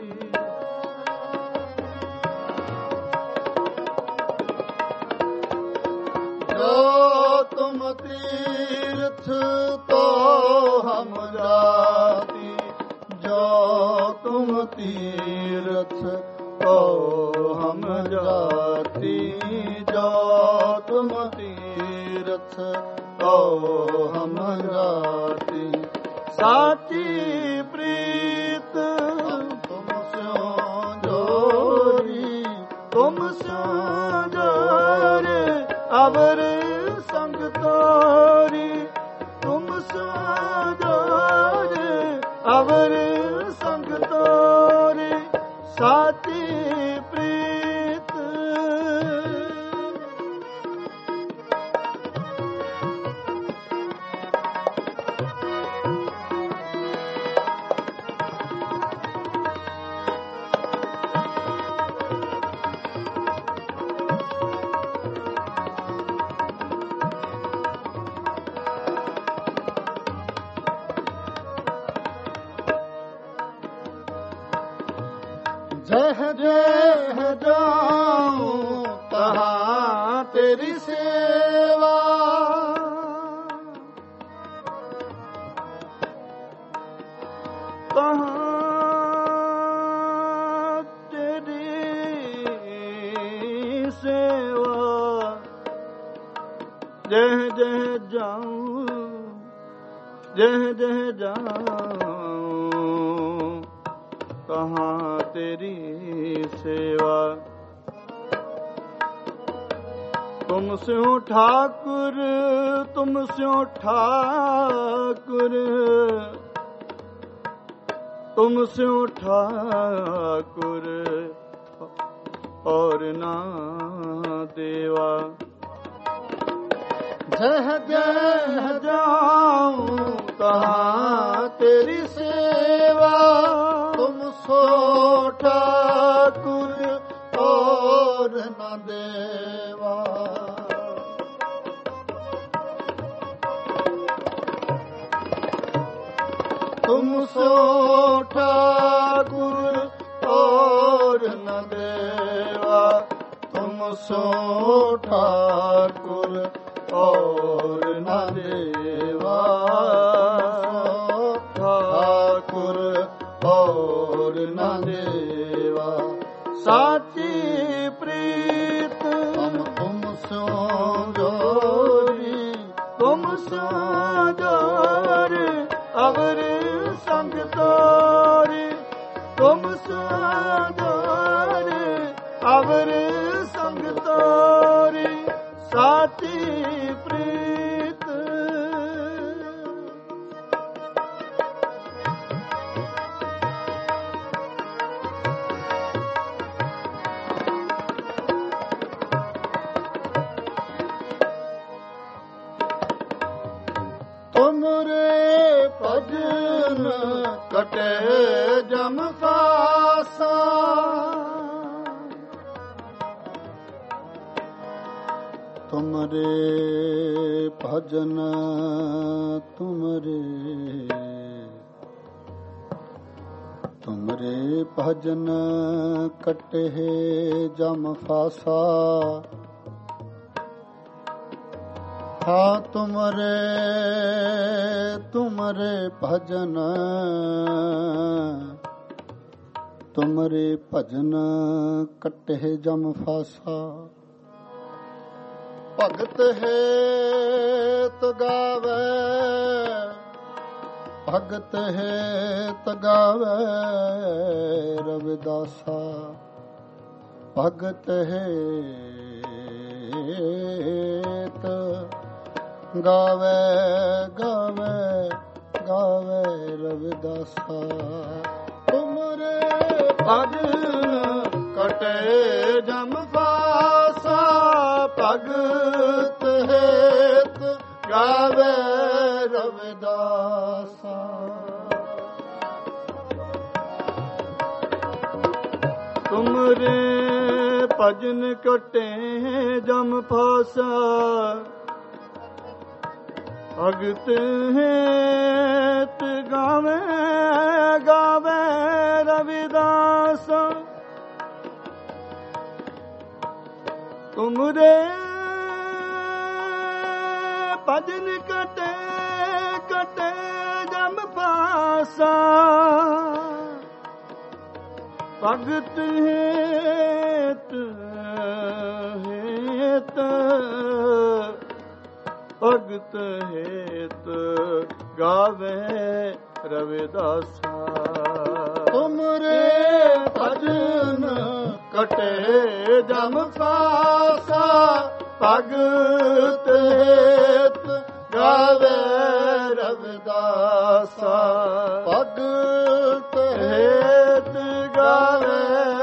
ਜੋ ਤੁਮ ਤੀਰਥ ਤੋ ਹਮ ਜਾਤੀ ਜੋ ਤੁਮ ਤੀਰਥ ਤੋ ਹਮ ਜਾਤੀ ਜੋ ਤੁਮ ਤੀਰਥ ਤੋ ਹਮ ਜਾਤੀ ਸਾਚੀ ਪ੍ਰੀਤ ਤੁਮ ਸਿਉ ਜੋਰੀ ਤੁਮ ਸਿਉ ਜੋਰੀ ਅਵਰ ਸੰਗ ਤੋਰੀ ਤੁਮ ਸਿਉ ਜੋਰੀ ਅਵਰ ਸੰਗ ਤੋਰੀ ਸਾਚੀ ਪ੍ਰੀਤ जह जह जाऊं तहाँ तेरी सेवा तहाँ तेरी सेवा जह जह जाऊं जह जह जाऊं कहाँ तेरी सेवा तुम स्यों ठाकुर तुम स्यों ठाकुर तुम स्यों ठाकुर और ना देवा जह जह जाऊं कहाँ तेरी सेवा तुम सो ठाकुर और न देवा तुम सो ठाकुर और न देवा तुम सो ठाकुर और न देवा ठाकुर और न देवा साची प्रीत तुम सो जोरी तुम सो जोरी अवर संग तोरी तुम सो जोरी अवर संग तोरी साची प्रीत तुमरे भजन कटे जम फासा ਤੁਮਰੇ ਭਜਨ ਤੁਮਰੇ ਤੁਮਰੇ ਭਜਨ ਕਟੇ ਜਮ ਫਾਸਾ ਹਾ ਤੁਮਰੇ ਤੁਮਰੇ ਭਜਨ ਤੁਮਰੇ ਭਜਨ ਕਟੇ ਜਮ ਫਾਸਾ ਭਗਤ ਹੇਤ ਗਾਵੇ ਭਗਤ ਹੇਤ ਗਾਵੇ ਰਵਿਦਾਸਾ ਭਗਤ ਹੇਤ ਗਾਵੇ ਗਾਵੇ ਗਾਵੇ ਰਵਿਦਾਸਾ ਤੁਮਰੇ ਭਜਨ ਕਟੇ ਜਮ ਫਾਸਾ ਭਗਤ ਹੇਤ ਗਾਵੇ ਰਵਿਦਾਸਾ ਤੁਮਰੇ ਭਜਨ ਕਟੇ ਜਮ ਫਾਸਾ ਭਗਤ ਹੇਤ ਗਾਵੇ ਗਾਵੇ ਰਵਿਦਾਸਾ ਤੁਮਰੇ ਭਜਨ ਕਟੇ ਕਟੇ ਜਮ ਫਾਸਾ ਭਗਤ ਹੇਤ ਹੇਤ ਭਗਤ ਹੇਤ ਗਾਵੇ ਰਵਿਦਾਸਾ ਤੁਮਰੇ ਭਜਨ ਕਟੇ ਜਮ ਫਾਸਾ ਭਗਤ ਹੇਤ ਗਾਵੇ ਰਵਿਦਾਸਾ ਭਗਤ ਹੇਤ ਗਾਵੇ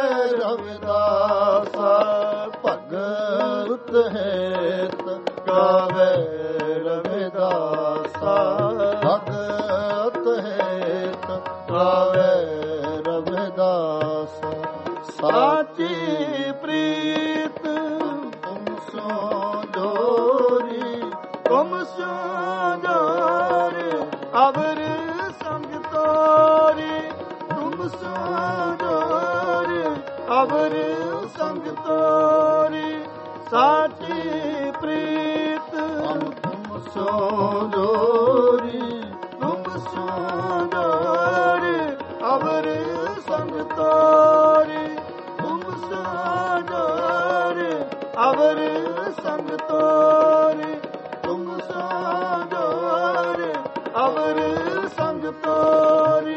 ਰਵਿਦਾਸਾ ਭਗਤ ਹੇਤ ਗਾਵੇ ਰਵਿਦਾਸਾ ਭਗਤ ਹੇਤ ਗਾਵੇ ਰਵਿਦਾਸਾ ਸਾਚੀ ਪ੍ਰੀਤ ਤੁਮ ਸੋ ਜੋਰੀ ਤੁਮ ਸੋ ਜੋਰੀ ਅਵਰ ਸੰਗ ਤੋਰੀ ਤੁਮ ਸੋ ਜੋਰੀ ਅਵਰ ਸੰਗ ਤੋਰੀ ਸਾਚੀ ਪ੍ਰੀਤ ਤੁਮ ਸੋ ਜੋਰੀ ਤੁਮ ਸੋ ਜੋਰੀ ਅਵਰ ਸੰਗ ਤੋਰੀ ਤੁਮ ਸੋ ਜੋਰੀ ਅਵਰ ਸੰਗ ਤੋਰੀ ਤੁਮ ਸੋ ਜੋਰੀ ਅਵਰ ਸੰਗ ਤੋਰੀ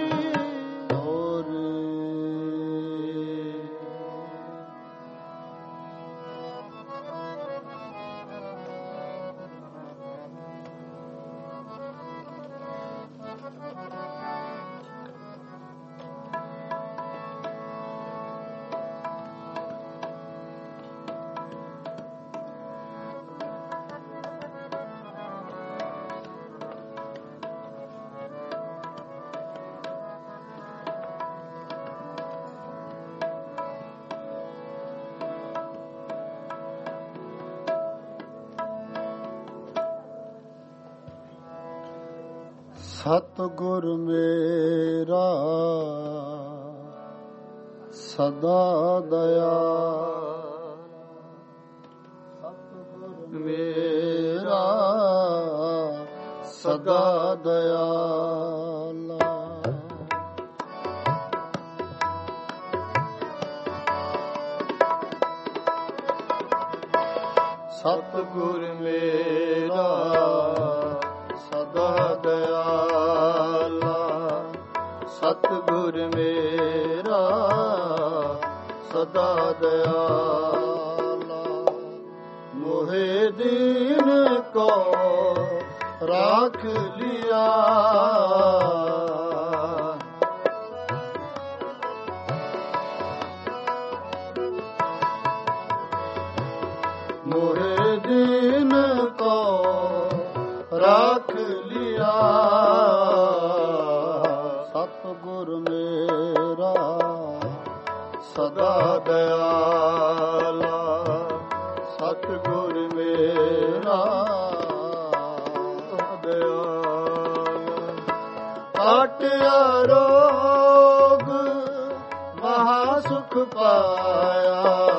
ਸਤਿਗੁਰ ਮੇਰਾ ਸਦਾ ਦਇਆ ਸਤਿਗੁਰ ਮੇਰਾ ਸਦਾ ਦਇਆਲਾ ਸਤਿਗੁਰ ਮੇਰਾ ਸਦਾ ਦਇਆਲਾ ਸਤਿਗੁਰ ਮੇਰਾ ਸਦਾ ਦਇਆਲਾ ਮੋਹਿ ਦੀਨ ਕੋ ਰਾਖ ਲਿਆ ਮੋਹਿ ਦੀਨ ਕੋ ਰਾਖ ਲਿਆ ਸਤਿਗੁਰ ਮੇਰਾ ਸਦਾ ਦਇਆਲਾ ਸਤਿਗੁਰ ਮੇਰਾ ਮੇਰਾ ਕਾਟਿਆ ਰੋਗ ਮਹਾ ਸੁਖ ਪਾਇਆ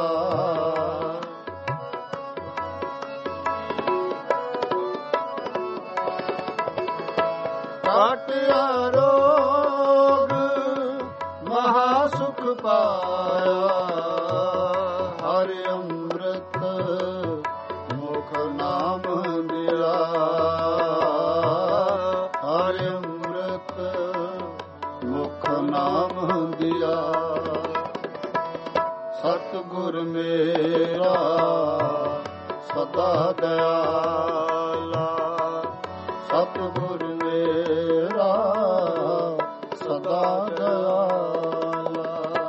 ਕਾਟਿਆ ਰੋਗ ਮਹਾ ਸੁਖ ਪਾਇਆ ਹਰਿ ਅੰਮ੍ਰਿਤ ਮੁਖ ਨਾਮ ਦਿਆ ਹਰਿ ਅੰਮ੍ਰਿਤ ਮੁਖ ਨਾਮ ਦਿਆ ਸਤਿਗੁਰ ਮੇਰਾ ਸਦਾ ਦਇਆਲਾ ਸਤਿਗੁਰ ਮੇਰਾ ਸਦਾ ਦਇਆਲਾ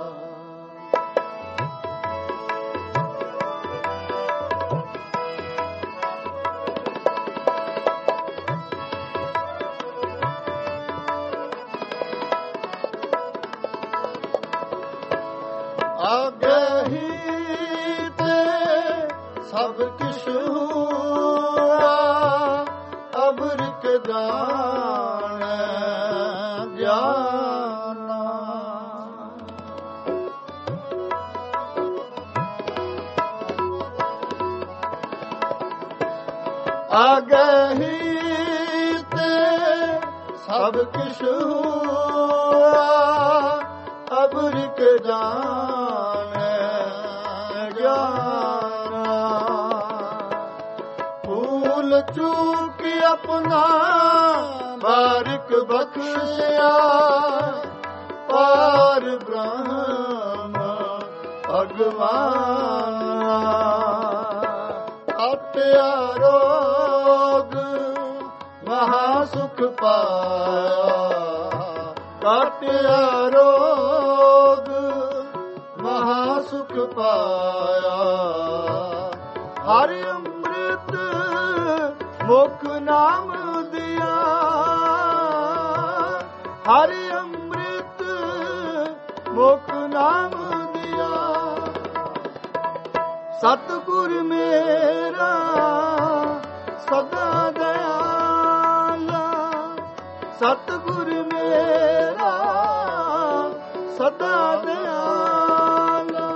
ਆਗੇ ਹੀ ਤੇ ਸਭ ਕਿਛ ਹੋਆ ਅਬਰਿਕ ਜਾਣੈ ਗਿਆਨਾ ਆਗੇ ਹੀ ਤੇ ਸਭ ਕਿਛ ਹੋਆ ਅਬਰਿਕ ਜਾਣੈ ਗਿਆਨਾ ਭੂਲ ਚੂਕ ਆਪਣਾ ਬਾਰਿਕ ਬਖਸ਼ਿਆ ਪਾਰ ਬ੍ਰਹਮ ਭਗਵਾਨ ਕਾਟਿਆ ਰੋਗ ਮਹਾ ਸੁਖ ਪਾਇਆ ਕਾਟਿਆ ਰੋਗ ਮਹਾ ਸੁਖ ਪਾਇਆ ਹਰਿ ਅੰਮ੍ਰਿਤ ਮੁਖ ਨਾਮ ਦਿਆ ਹਰਿ ਅੰਮ੍ਰਿਤ ਮੁਖ ਨਾਮ ਦਿਆ ਸਤਿਗੁਰ ਮੇਰਾ ਸਦਾ ਦਇਆਲਾ ਸਤਿਗੁਰ ਮੇਰਾ ਸਦਾ ਦਇਆਲਾ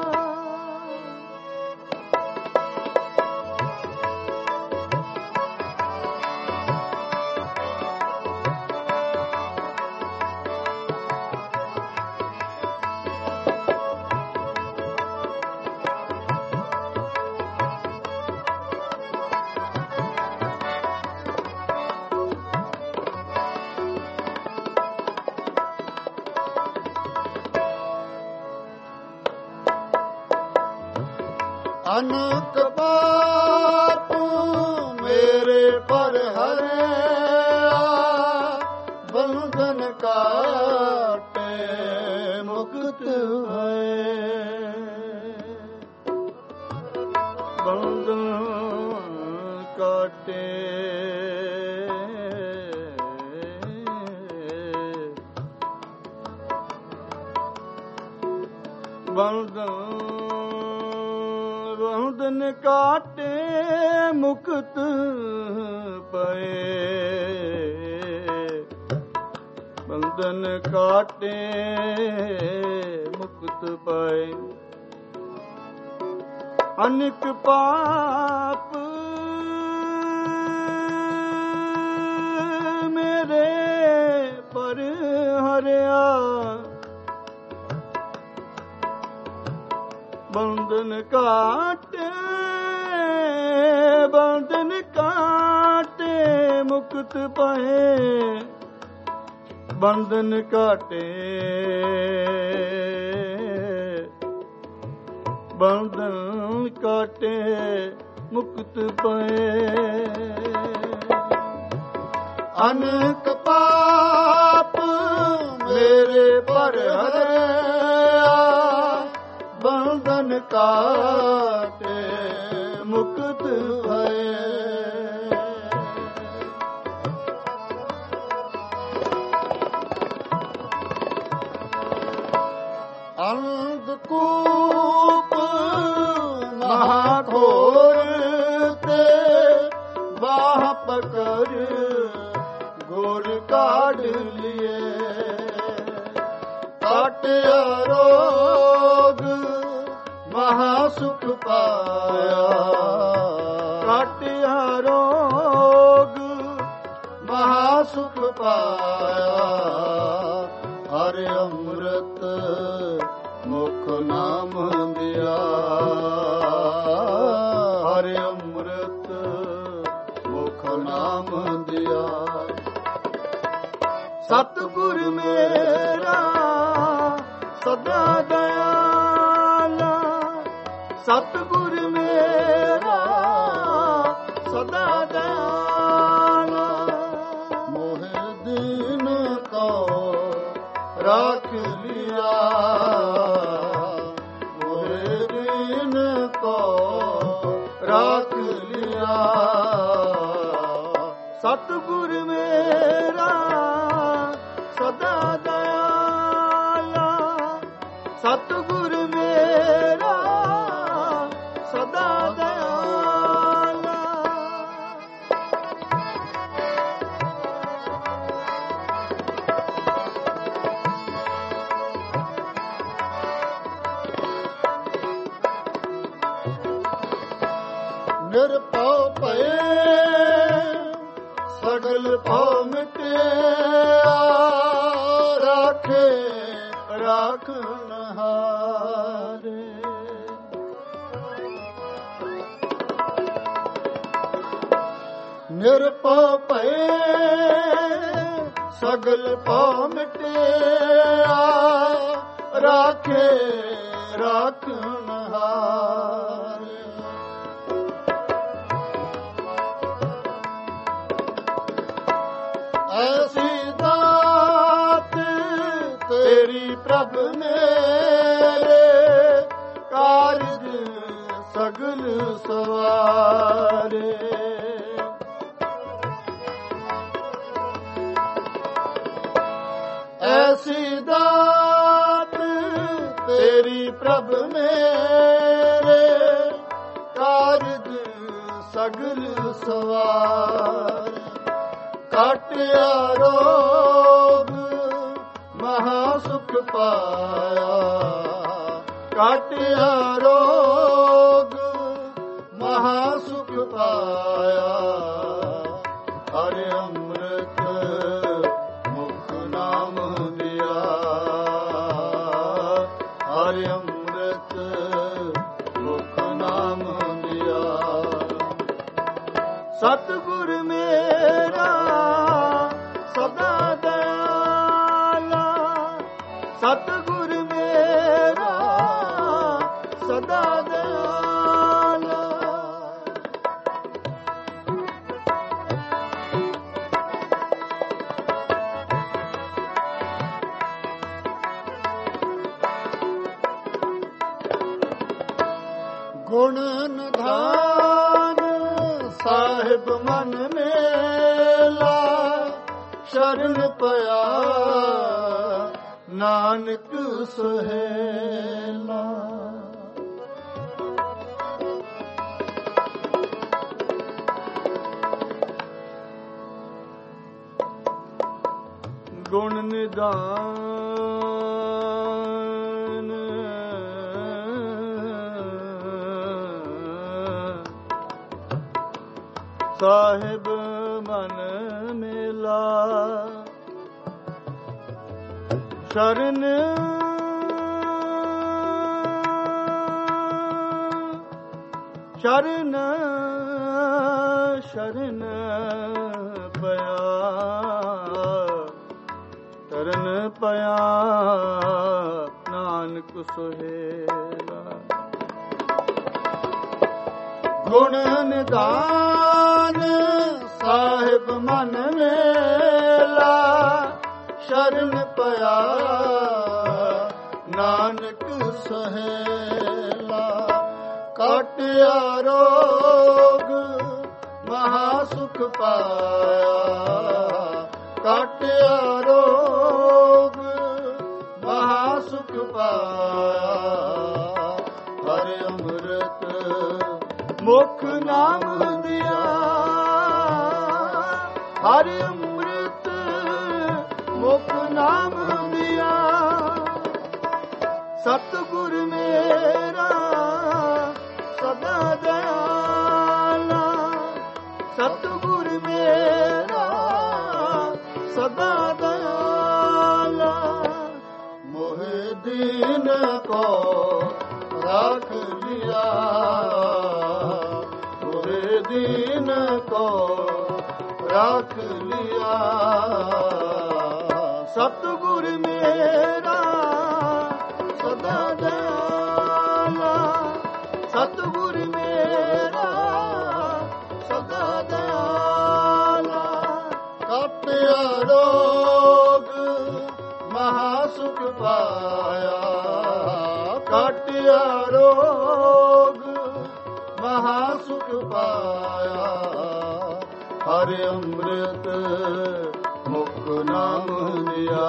ਅਨਕ ਪਾਪ ਮੇਰੇ ਪਰ ਹਰਿਆ ਬੰਧਨ ਕਾਟੇ ਮੁਕਤ ਹੋਏ ਬੰਧਨ ਕਾਟੇ ਬੰਧਨ ਕਾਟੇ ਮੁਕਤ ਪਏ ਬੰਧਨ ਕਾਟੇ ਮੁਕਤ ਪਏ ਅਨੇਕ ਪਾਪ ਮੇਰੇ ਪਰ ਹਰਿਆ ਬੰਧਨ ਕਾਟੇ ਮੁਕਤ ਪਏ ਬੰਧਨ ਕਾਟੇ ਬੰਧਨ ਕਾਟੇ ਮੁਕਤ ਪਏ ਅਨੇਕ ਪਾਪ ਮੇਰੇ ਪਰ ਹਰਿਆ ਬੰਧਨ ਕਾਟੇ ਮੁਕਤ ਭਏ ਅੰਧਕੂਪ ਮਹਾਘੋਰ ਤੇ ਕਾਟਿਆ ਰੋਗ ਮਹਾ ਸੁਖ ਪਾਇਆ, ਕਾਟਿਆ ਰੋਗ ਮਹਾ ਸੁਖ ਪਾਇਆ। ਹਰਿ ਅੰਮ੍ਰਿਤ ਮੁਖ ਨਾਮ ਦਿਆ, ਹਰਿ ਅੰਮ੍ਰਿਤ ਮੁਖ ਨਾਮ ਦਿਆ। ਸਤਿਗੁਰ ਮੇਰਾ ਸਦਾ ਦਇਆਲਾ, ਸਤਿਗੁਰ ਮੇਰਾ ਸਦਾ ਦਇਆਲਾ। ਮੋਹਿ ਦੀਨ ਕੋ ਰਾਖ ਲਿਆ, ਮੋਹਿ ਦੀਨ ਕੋ ਰਾਖ ਲਿਆ। ਸਤਿਗੁਰ ਮੇਰਾ ਸਦਾ ਦਇਆਲਾ, ਸਤਿਗੁਰ ਮੇਰਾ ਸਦਾ ਦਇਆਲਾ। ਨਿਰਭਉ ਭਏ ਸਗਲ ਭਉ ਮਿਟਿਆ, ਰਾਖੇ ਰਾਖਣ ਹਾਰੇ। ਨਿਰਭਉ ਭਏ ਸਗਲ ਭਉ ਮਿਟਿਆ, ਰਾਖੇ ਰਾਖਣ ਹਾਰੇ। ਐਸੀ ਦਾਤ ਤੇਰੀ ਪ੍ਰਭ ਮੇਰੇ, ਕਾਰਜ ਸਗਲ ਸਵਾਰੇ। ਐਸੀ ਦਾਤ ਤੇਰੀ ਪ੍ਰਭ ਮੇਰੇ, ਕਾਰਜ ਸਗਲ ਸਵਾਰੇ। ਕਾਟਿਆ ਰੋਗ ਮਹਾ ਸੁਖ ਪਾਇਆ, ਕਾਟਿਆ ਰੋਗ ਮਹਾ ਸੁਖ ਪਾਇਆ। ਹਰਿ ਅੰਮ੍ਰਿਤ ਮੁਖ ਨਾਮ ਦਿਆ, ਹਰਿ ਅੰਮ੍ਰਿਤ ਮੁਖ ਨਾਮ ਦਿਆ। ਸਤਿਗੁਰ ਮੇਰਾ ਸਦਾ ਦਇਆਲਾ, ਸਤਿਗੁਰ ਮੇਰਾ ਸਦਾ ਦਇਆਲਾ। ਗੁਣ ਨਿਧਾਨ ਸਾਹਿਬ ਮਨ ਮੇਲਾ, ਸ਼ਰਨ ਪਿਆ ਨਾਨਕ ਸੁਹੇਲਾ। ਗੁਣ ਨਿਧਾਨ ਸਾਹਿਬ ਮਨ ਮੇਲਾ, ਸ਼ਰਨ ਸ਼ਰਨ ਸ਼ਰਨ ਪਿਆ, ਤਰਨ ਪਿਆ ਨਾਨਕ ਸੁਹੇਲਾ। ਗੁਣ ਨਿਧਾਨ ਸਾਹਿਬ ਮਨ ਮੇਲਾ, ਸ਼ਰਨ ਪਿਆ ਨਾਨਕ ਸੁਹੇਲਾ। ਕਾਟਿਆ ਰੋਗ ਮਹਾ ਸੁਖ ਪਾਇਆ, ਕਾਟਿਆ ਰੋਗ ਮਹਾ ਸੁਖ ਪਾਇਆ। ਹਰਿ ਅੰਮ੍ਰਿਤ ਮੁਖ ਨਾਮ ਦਿਆ, ਹਰਿ ਅੰਮ੍ਰਿਤ ਮੁਖ ਨਾਮ ਦਿਆ। सतगुर मेरा सदा दयाला, सतगुर मेरा सदा दयाला, मोहे दीन को राख लिया, मोहे दीन को राख लिया। सतगुर मेरा सदा दयाला, सतगुर मेरा सदा दयाला, काटिया रोग महासुख पाया, काटिया रोग महासुख पाया, हरे अमृत मुख नाम दिया,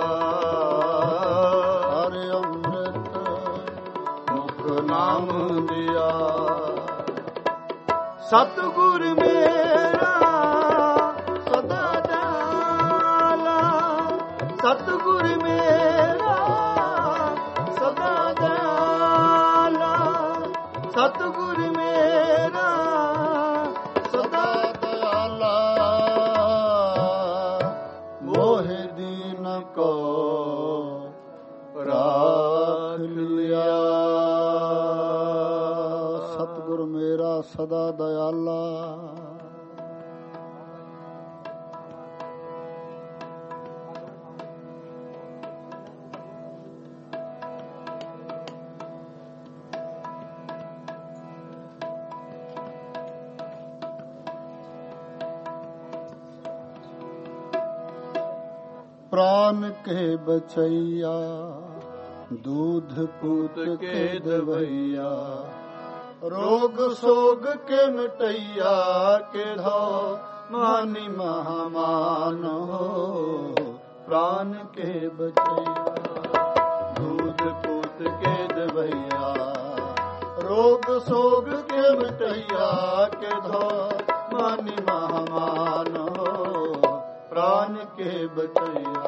हरे अमृत मुख नाम दिया। सतगुर मेरा सदा दयाला, सतगुर मेरा सदा दयाला, सतगुर मेरा सदा दयाला, मोहे दीन को राख लिया। सतगुर मेरा सदा दयाला। प्राण के बचैया, दूध पूत के दवैया, रोग सोग के मिटैया, के धो मानी महामान हो। प्राण के बचैया, दूध पूत के दवैया, रोग सोग के मिटैया, के धो मानी महामान हो। प्राण के बचैया,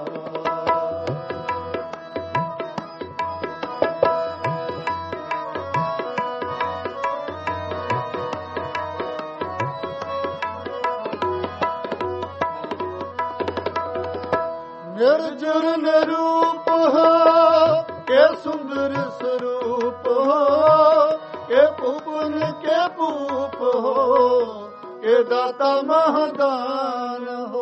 निर्जर निरूप हो के सुंदर स्वरूप हो, के पुन के पूप हो, के दाता महदान हो।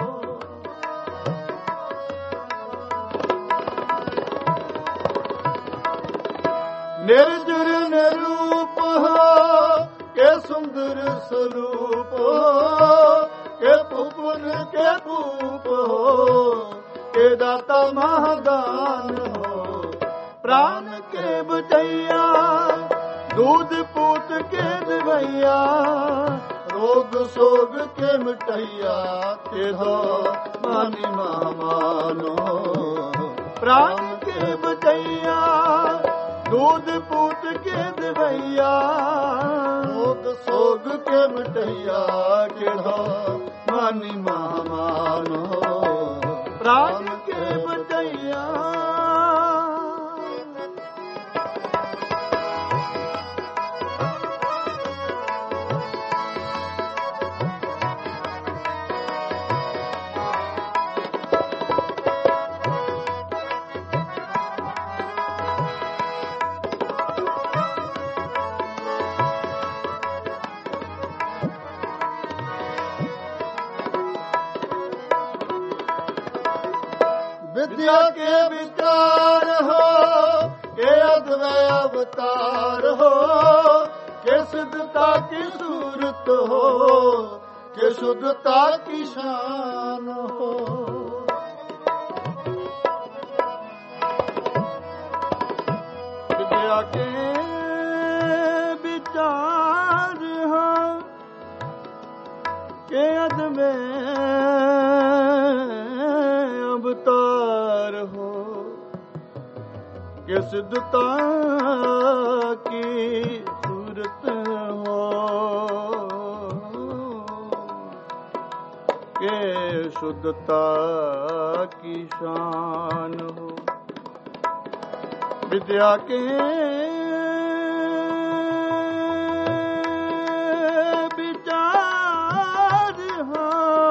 निर्जर निरूप हो के सुंदर स्वरूप हो, के पुन के पूप हो, के दाता महादान हो। प्राण के बचैया, दूध पूत के दवैया, रोग सोग के मिटैया, के धो मानी महामानो। प्राण के बचैया, दूध पूत के दवैया, रोग सोग के मिटैया, के धो मानी महामानो। प्राण के बचैया, विद्या के विचार हो के अद्वय अवतार हो, के शुद्धता की सूरत हो, के शुद्धता की शान हो। विद्या के विचार हो के अद्वय अवतार हो, के शुद्धता की सूरत हो, के शुद्धता की शान हो। विद्या के विचार हो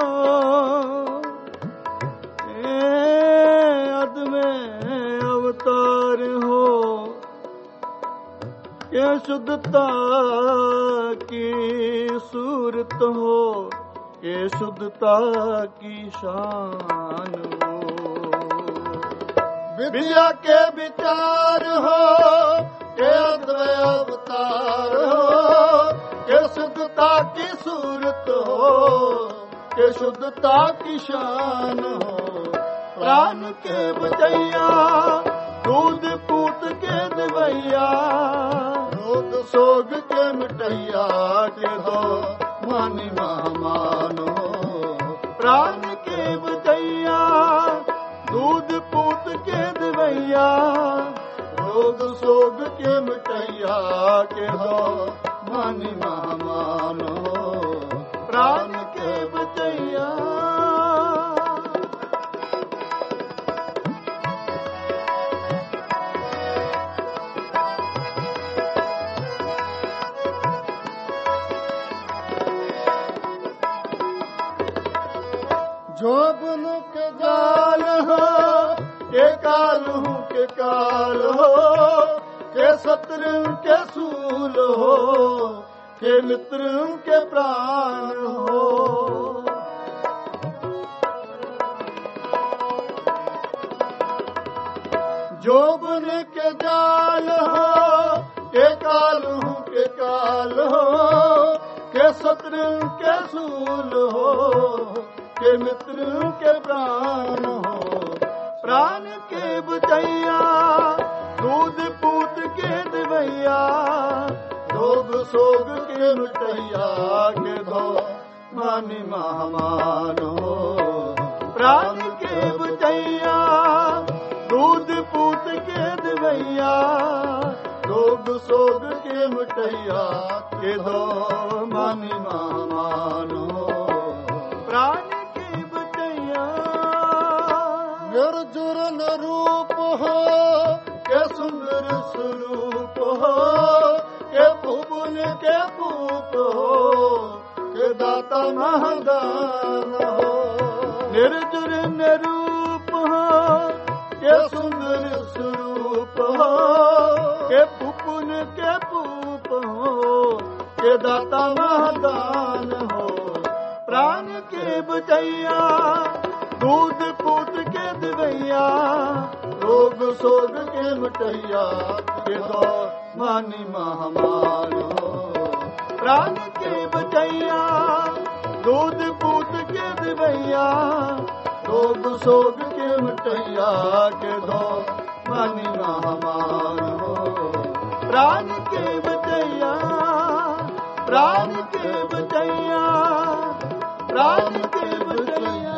अद में अवतार हो ये शुद्धता की सूरत हो ये शुद्धता की शान हो विद्या के विचार हो के अद्वय अवतार हो के शुद्धता की सूरत हो के शुद्धता की शान हो प्राण के बचैया दूध पूत के दवैया रोग सोग के मिटैया के दो मानी महामान हो प्राण के बचैया दूध पूत के दवैया रोग सोग के मिटैया के दो मानी महामान हो प्राण के बचैया जो गुनु के जाल हो के काल हूँ के काल हो के शत्रु के सूल हो के मित्र के प्राण हो जो गुन के जाल हो के काल हूँ के काल हो के शत्रु के सूल हो के मित्र के प्राण हो प्राण के बचैया दूध पूत के दवैया रोग सोग के मिटैया के दो मानी महामान हो प्राण के बचैया दूध पूत के दवैया रोग सोग के मिटैया के दो मानी महामान हो प्राण निर्जुरन रूप हो के सुंदर स्वरूप हो के भुवन के भूप हो के दाता महादान हो निर्जुरन रूप हो के सुंदर स्वरूप हो के भुवन के भूप हो के दाता महादान हो प्राण के बचैया दूध पूत के दवैया रोग सोग के मिटैया के दो मानी महामान हो प्राण के बचैया दूध पूत के दवैया रोग सोग के मिटैया के दो मानी महामान हो प्राण के बचैया प्राण के बचैया प्राण के बचैया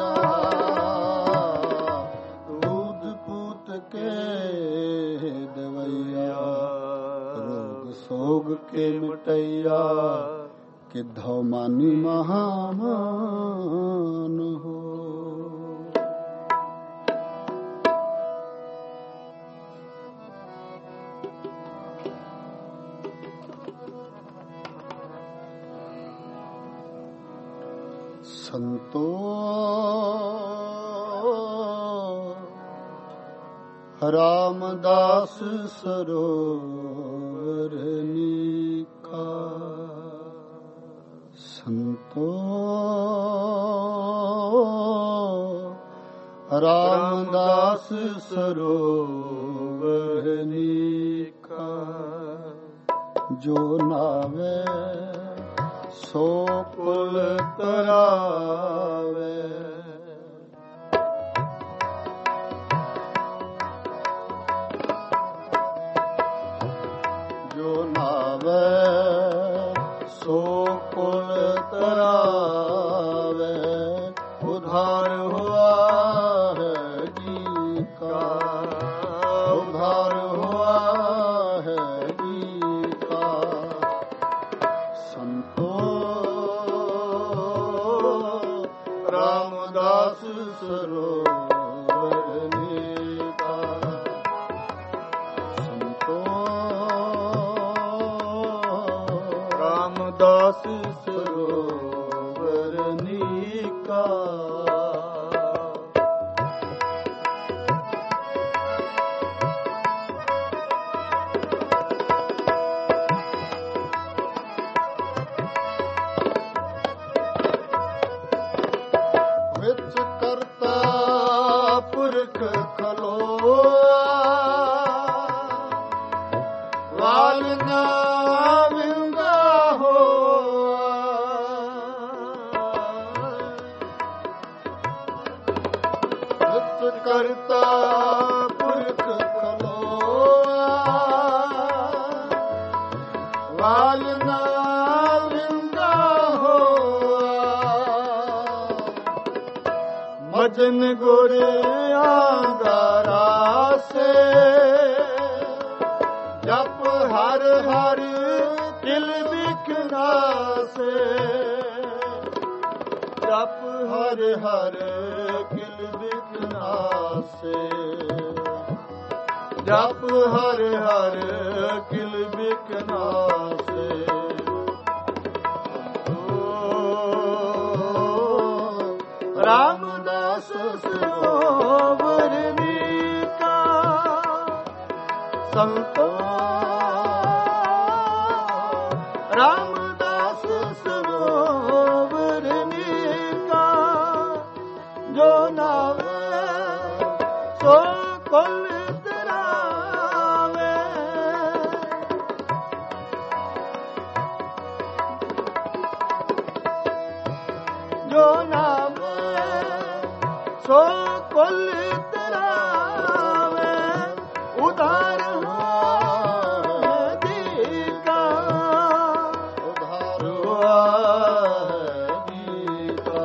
सोग के मिटैया कि धौमानी महामान हो संतो रामदास सरोवर का संतो रामदास सरोवर का जो नावे सो कुल तरावे सो कुल तरावे उधार हुआ है जी का उधार हुआ है जी का संतो रामदास सरोवर का ਦਾਸ ਸਰੋਵਰ ਨੀਕਾ। ਵਿੱਚ ਕਰਤਾ ਪੁਰਖ ਖਲੋਆ, ਵਾਲ ਨਾ ਵਿੰਗਾ ਹੋਆ। ਵਿੱਚ ਕਰਤਾ ਪੁਰਖ ਖਲੋਆ, ਵਾਲ ਨਾ ਵਿੰਗਾ ਹੋਆ। ਮਜਨ ਗੁਰ ਆਂਗਾਰਾ ਸੇ, ਜਪ ਹਰ ਹਰ ਦਿਲ ਵਿਖਨਾ ਸੇ। ਜਪ ਹਰ ਹਰ ਦਿਲ ਵਿਖਨਾ ਸੇ। ਜਪ ਹਰ ਹਰ ਦਿਲ ਵਿਖਨਾ ਸੇ। ਰਾਮਦਾਸ ਸਰੋਵਰ ਨੀਕਾ, ਸੰਤੋ ਰਾਮਦਾਸ ਸਰੋਵਰ ਨੀਕਾ। ਜੋ ਨਾਵੇ ਸੋ ਕੁਲ ਤਰਾਵੇ। ਜੋ ਨਾਵੇ ਸੋ ਕੁਲ ਤਰਾਵੇ। ਉਧਾਰ ਦੀਕਾ, ਉਧਾਰ ਦੀਕਾ।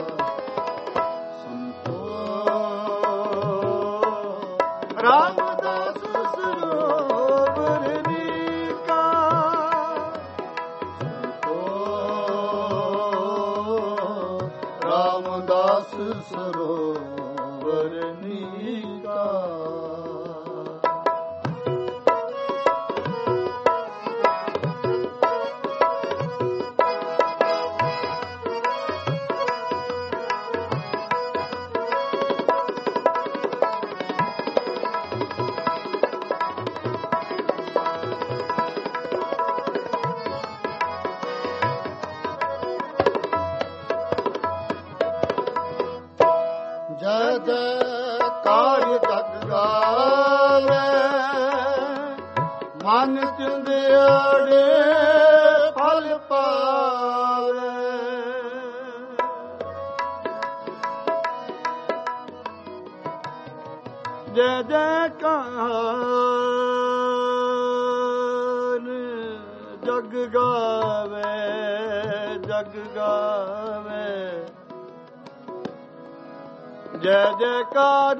ਸੰਤੋ ਰਾਮਦਾਸ ਸਰੋਵਰ ਨੀਕਾ। ਸੰਤੋ ਰਾਮਦਾਸ ਸਰੋਵਰ ਨੀਕਾ। ਜੈ ਜੈਕਾਰ ਜਗ ਗਾਵੇ, ਮਨ ਚਿੰਦਿਆੜੇ ਫਲ ਪਾਵੇ। ਜੈ ਜੈਕਾਰ ਜਗ ਗਾਵੇ, ਜਗ ਗਾਵੇ। ਜੈ ਜੈਕਾਰ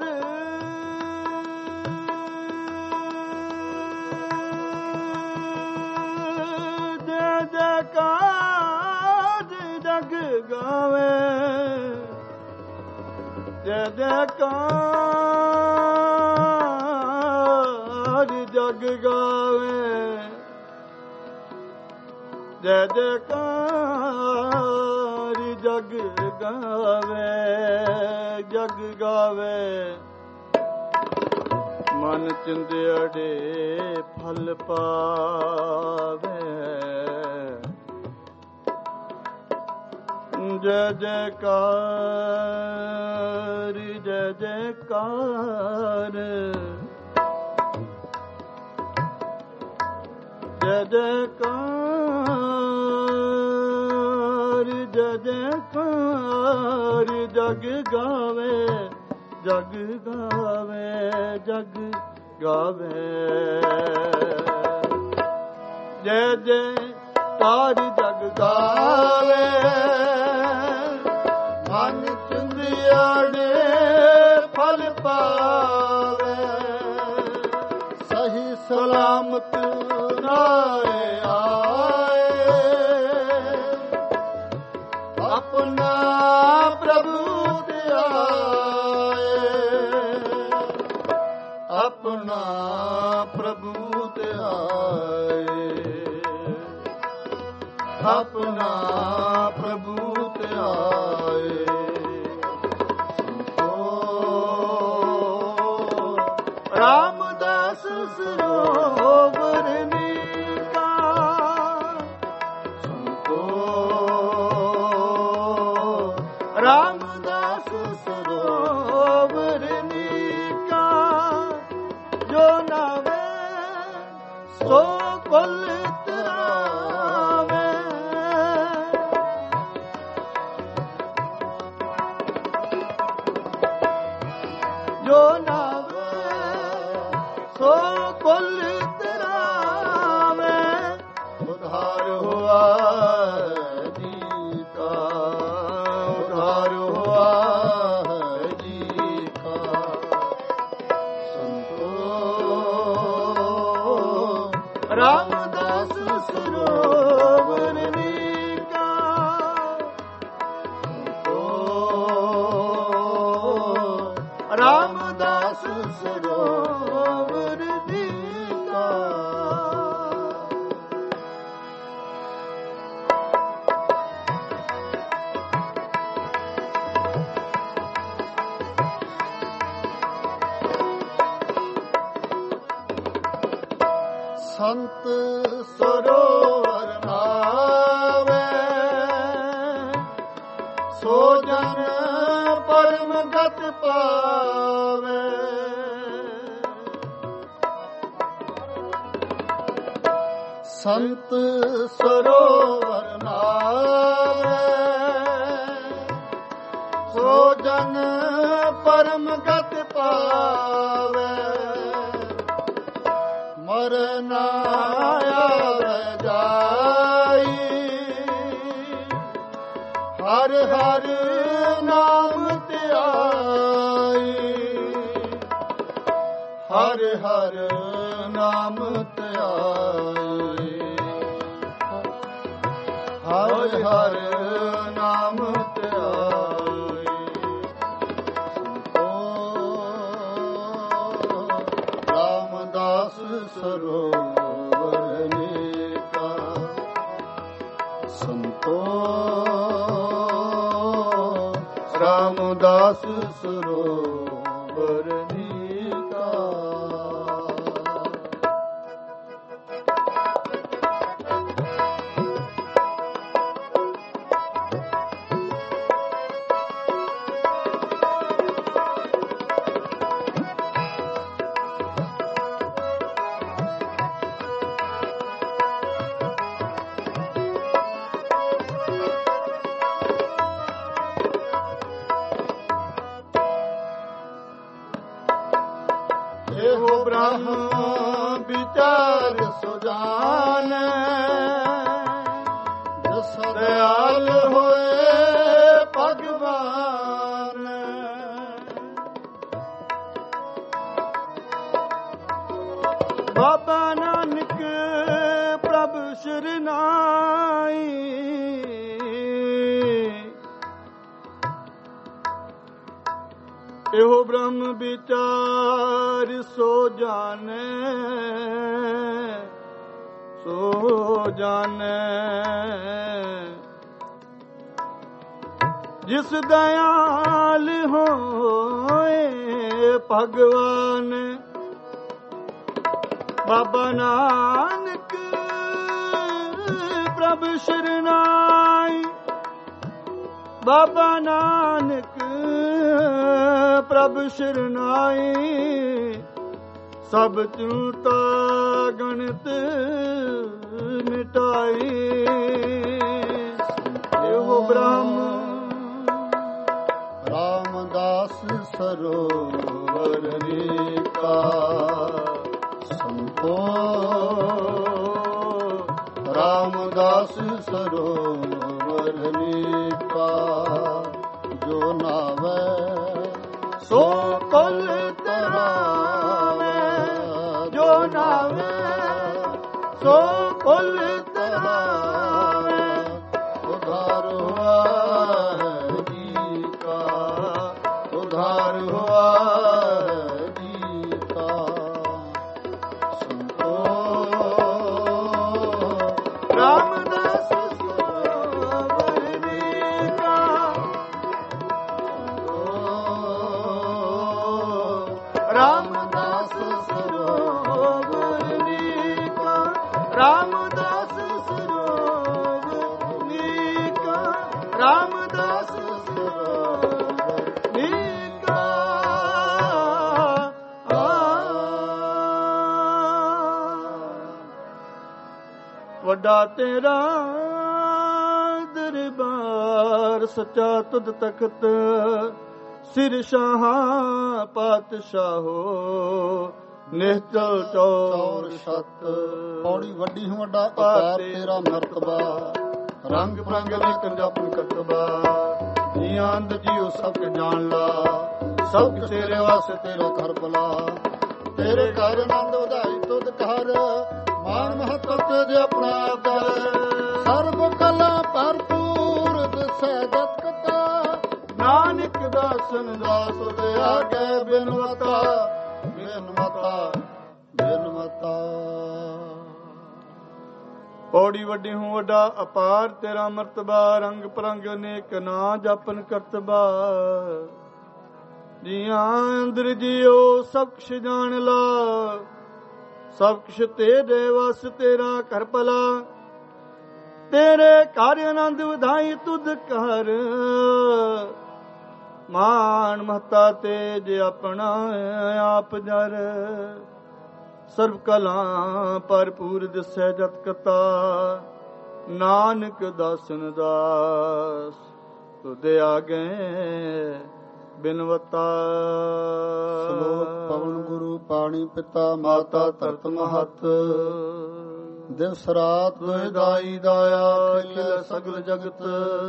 ਜੈ ਜੈਕਾਰ ਜਗ ਗਾਵੇ। ਜੈ ਜੈਕਾਰ ਜਗ ਗਾਵੇ। ਜੈ ਜੈਕਾਰ ਜਗ ਗਾਵੇ, ਜਗ ਗਾਵੇ। ਮਨ ਚਿੰਦਿਆੜੇ ਫਲ ਪਾਵੇ। ਜੈ ਜੈਕਾਰ ਜੈ ਜੈਕਾਰ। ਜੈ ਜੈਕਾਰ ਜੈ ਜੈਕਾਰ। ਜਗ ਗਾਵੇ, ਜਗ ਗਾਵੇ, ਜਗ ਗਾਵੇ। ਜੈ ਜੈਕਾਰ ਜਗ ਗਾਵੇ। ਮਨ ਚਿੰਦਿਆੜੇ ਫਲ ਪਾਵੇ। ਸਹੀ ਸਲਾਮਤ ਨਾਏ ਆਏ। ਆਪਣਾ ਪ੍ਰਭੂ ਧਿਆਏ। ਆਪਣਾ ਪ੍ਰਭੂ ਧਿਆਏ। ਆਪਣਾ ਪ੍ਰਭੂ ਧਿਆਏ। ਰਾਮਦਾਸ ਸਰੋਵਰ ਨੀਕਾ ਸੰਤੋ, ਰਾਮਦਾਸ ਸਰੋਵਰ ਨੀਕਾ ਜੋ ਨਾਵੇ ਸੋ ਕੁਲ ਤਰਾਵੇ। ਜੋ ਨਾਵੇ ਸੋ ਕੁਲ ਤਰਾਵੇ। ਉਧਾਰ ਹੁਆ ਜੀ ਕਾ, ਉਧਾਰ ਹੁਆ ਜੀ ਕਾ। ਸੰਤੋ ਰਾਮਦਾਸ ਸਰੋਵਰ ਨੀਕਾ ਸੰਤੋ, ਰਾਮਦਾਸ ਸਰੋਵਰ ਨੀਕਾ। ਸੰਤ ਸਰੋਵਰ ਨਾਵੇ ਸੋ ਜਨ ਪਰਮ ਗਤ ਪਾਵੇ। ਸੰਤ ਸਰੋਵਰ ਨਾਵੇ ਸੋ ਜਨ ਪਰਮ ਗਤ ਪਾਵੇ। ਮਰਨਾ ਆਵੇ ਜਾਈ ਹਰ ਹਰ ਨਾਮ ਧਿਆਈ। ਹਰ ਹਰ ਨਾਮ ਧਿਆਈ। ਹਰ ਹਰ ਨਾਮ ਧਿਆਈ। ਰਾਮਦਾਸ ਸਰੋਵਰ ਨੀਕਾ ਸੰਤੋ, ਰਾਮਦਾਸ ਸਰੋਵਰ ਨੀਕਾ। ਇਹੋ ਬ੍ਰਹਮ ਵਿਚਾਰ ਸੁਜਾਨੈ, ਜਿਸ ਦਇਆਲ ਹੋਏ ਭਗਵਾਨ। ਬਾਬਾ ਨਾਨਕ ਪ੍ਰਭ ਸ਼ਰਨਾਈ। ਇਹੋ ਬ੍ਰਹਮ ਵਿਚਾਰ ਸੋ ਜਾਣੈ, ਸੋ ਜਾਣੈ। ਜਿਸ ਦਇਆਲ ਹੋਏ ਭਗਵਾਨ। ਬਾਬਾ ਨਾਨਕ ਪ੍ਰਭ ਸ਼ਰਨਾਈ। ਬਾਬਾ ਨਾਨਕ ਪ੍ਰਭ ਸ਼ਰਨਾਈ। ਸਭ ਚਿੰਤਾ ਗਣਿਤ ਮਿਟਾਈ। ਇਹੋ ਬ੍ਰਹਮ ਰਾਮਦਾਸ ਸਰੋਵਰ ਨੀਕਾ ਸੰਤੋ, ਰਾਮਦਾਸ ਸਰੋਵਰ ਨੀਕਾ। ਜੋ ਨਾਵੇ ਸੋ ਕੁਲ ਤਰਾਵੇ। ਜੋ ਨਾਵੇ ਸੋ ਕੁਲ ਤਰਾਵੇ। ਉਧਾਰ ਹੁਆ ਜੀ ਕਾ, ਉਧਾਰ ਹੁਆ ਜੀ ਕਾ। ਸੰਤੋ ਰਾਮਦਾਸ ਰਾਮਦਾਸ ਸਰੋਵਰ ਨੀਕਾ, ਰਾਮਦਾਸ ਸਰੋਵਰ ਨੀਕਾ। ਵੱਡਾ ਤੇਰਾ ਦਰਬਾਰ, ਸੱਚਾ ਤੁਧ ਤਖਤ, ਸਿਰ ਸ਼ਾਹਾਂ ਪਾਤਸ਼ਾਹੋ, ਨਿਹਚਲ ਚੌਰ ਸਤ। ਪੌੜੀ ਵੱਡੀ ਹੂੰ ਵੱਡਾ ਅਪਾਰ ਤੇਰਾ ਮਰਤਬਾ, ਰੰਗ ਬਰੰਗ ਨਿਕਲ ਜਪਨ ਕਰਤਬਾ। ਜੀ ਆਨੰਦ ਜੀਉ ਸਭ ਕੇ ਜਾਣ ਲਾ, ਸਭ ਤੇਰੇ ਵਾਸਤੇ ਤੇਰਾ ਘਰ ਭਲਾ। ਤੇਰੇ ਘਰ ਆਨੰਦ ਵਧਾਈ ਤੁਧ ਘਰ, ਮਾਨ ਮਹੱਤਵ ਤੇ ਆਪਣਾ ਦਰ। ਸਰਬ ਕਲਾ ਭਰਪੂਰ ਦਿਸੈ ਜਤ ਕਤਾ, ਨਾਨਕ ਦਾਸਨ ਦਾਸ ਦੇ ਆਗੇ ਬਿਨਵਤਾ, ਬਿਨਮਤਾ ਬਿਨਮਤਾ। ਪੌੜੀ ਵੱਡੀ ਹੂੰ ਵੱਡਾ ਅਪਾਰ ਤੇਰਾ ਮਰਤਬਾ, ਰੰਗ ਪਰੰਗ ਅਨੇਕ ਨਾ ਜਪਨ ਕਰਤਬਾ। ਜੀਆਂ ਅੰਦਰ ਜੀਓ ਸਭ ਕੁਛ ਜਾਣ ਲਾ, ਸਭ ਕੁਛ ਤੇਰੇ ਵਸ ਤੇਰਾ ਘਰ ਭਲਾ। ਤੇਰੇ ਘਰ ਆਨੰਦ ਵਧਾਈ ਤੁਧ ਘਰ, ਮਾਨ ਮਹਤਾ ਤੇਜ ਆਪਣਾ ਆਪ ਜਰ। ਸਰਬ ਕਲਾ ਭਰਪੂਰ ਦਿਸੈ ਜਤ ਕਤਾ, ਨਾਨਕ ਦਾਸਨ ਦਾਸ ਤੁਧ ਆਗੇ ਬਿਨਵਤਾ। ਸ਼ਲੋਕ ਪਵਨ ਗੁਰੂ ਪਾਣੀ ਪਿਤਾ ਮਾਤਾ ਧਰਤ ਮਹਤ, ਦਿਵਸ ਰਾਤ ਦਾਈ ਦਾਇਆ ਖਿਲ ਸਗਲ ਜਗਤ।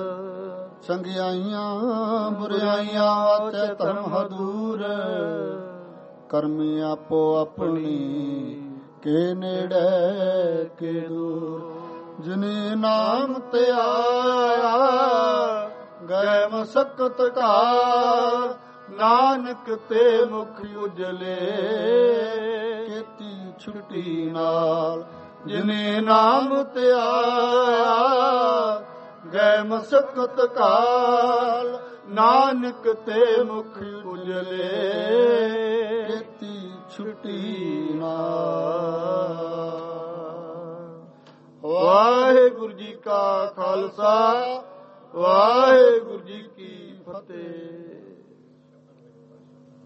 ਚੰਗਿਆਈਆਂ ਬੁਰਾਈਆਂ ਵਾਚੈ ਧਰਮ ਹਦੂਰ, ਕਰਮੀ ਆਪੋ ਆਪਣੀ ਕੇ ਨੇੜੇ ਕੇ ਦੂਰ। ਜਿਨੇ ਨਾਮ ਤੇ ਆਇਆ ਗਏ ਮਸਕਤ ਘਾਰ, ਨਾਨਕ ਤੇ ਮੁਖ ਉਜਲੇ ਕੀਤੀ ਛੁੱਟੀ ਨਾਲ। ਜਿਨੇ ਨਾਮ ਤੇ ਆਇਆ ਗਏ ਮਸਕਤ ਕਾਲ, ਨਾਨਕ ਤੇ ਮੁਖ ਉਜਲੇ ਕੀਤੀ ਛੁੱਟੀ ਨਾਲ। ਵਾਹਿਗੁਰੂ ਜੀ ਕਾ ਖਾਲਸਾ, ਵਾਹਿਗੁਰੂ ਜੀ ਕੀ ਫਤਿਹ।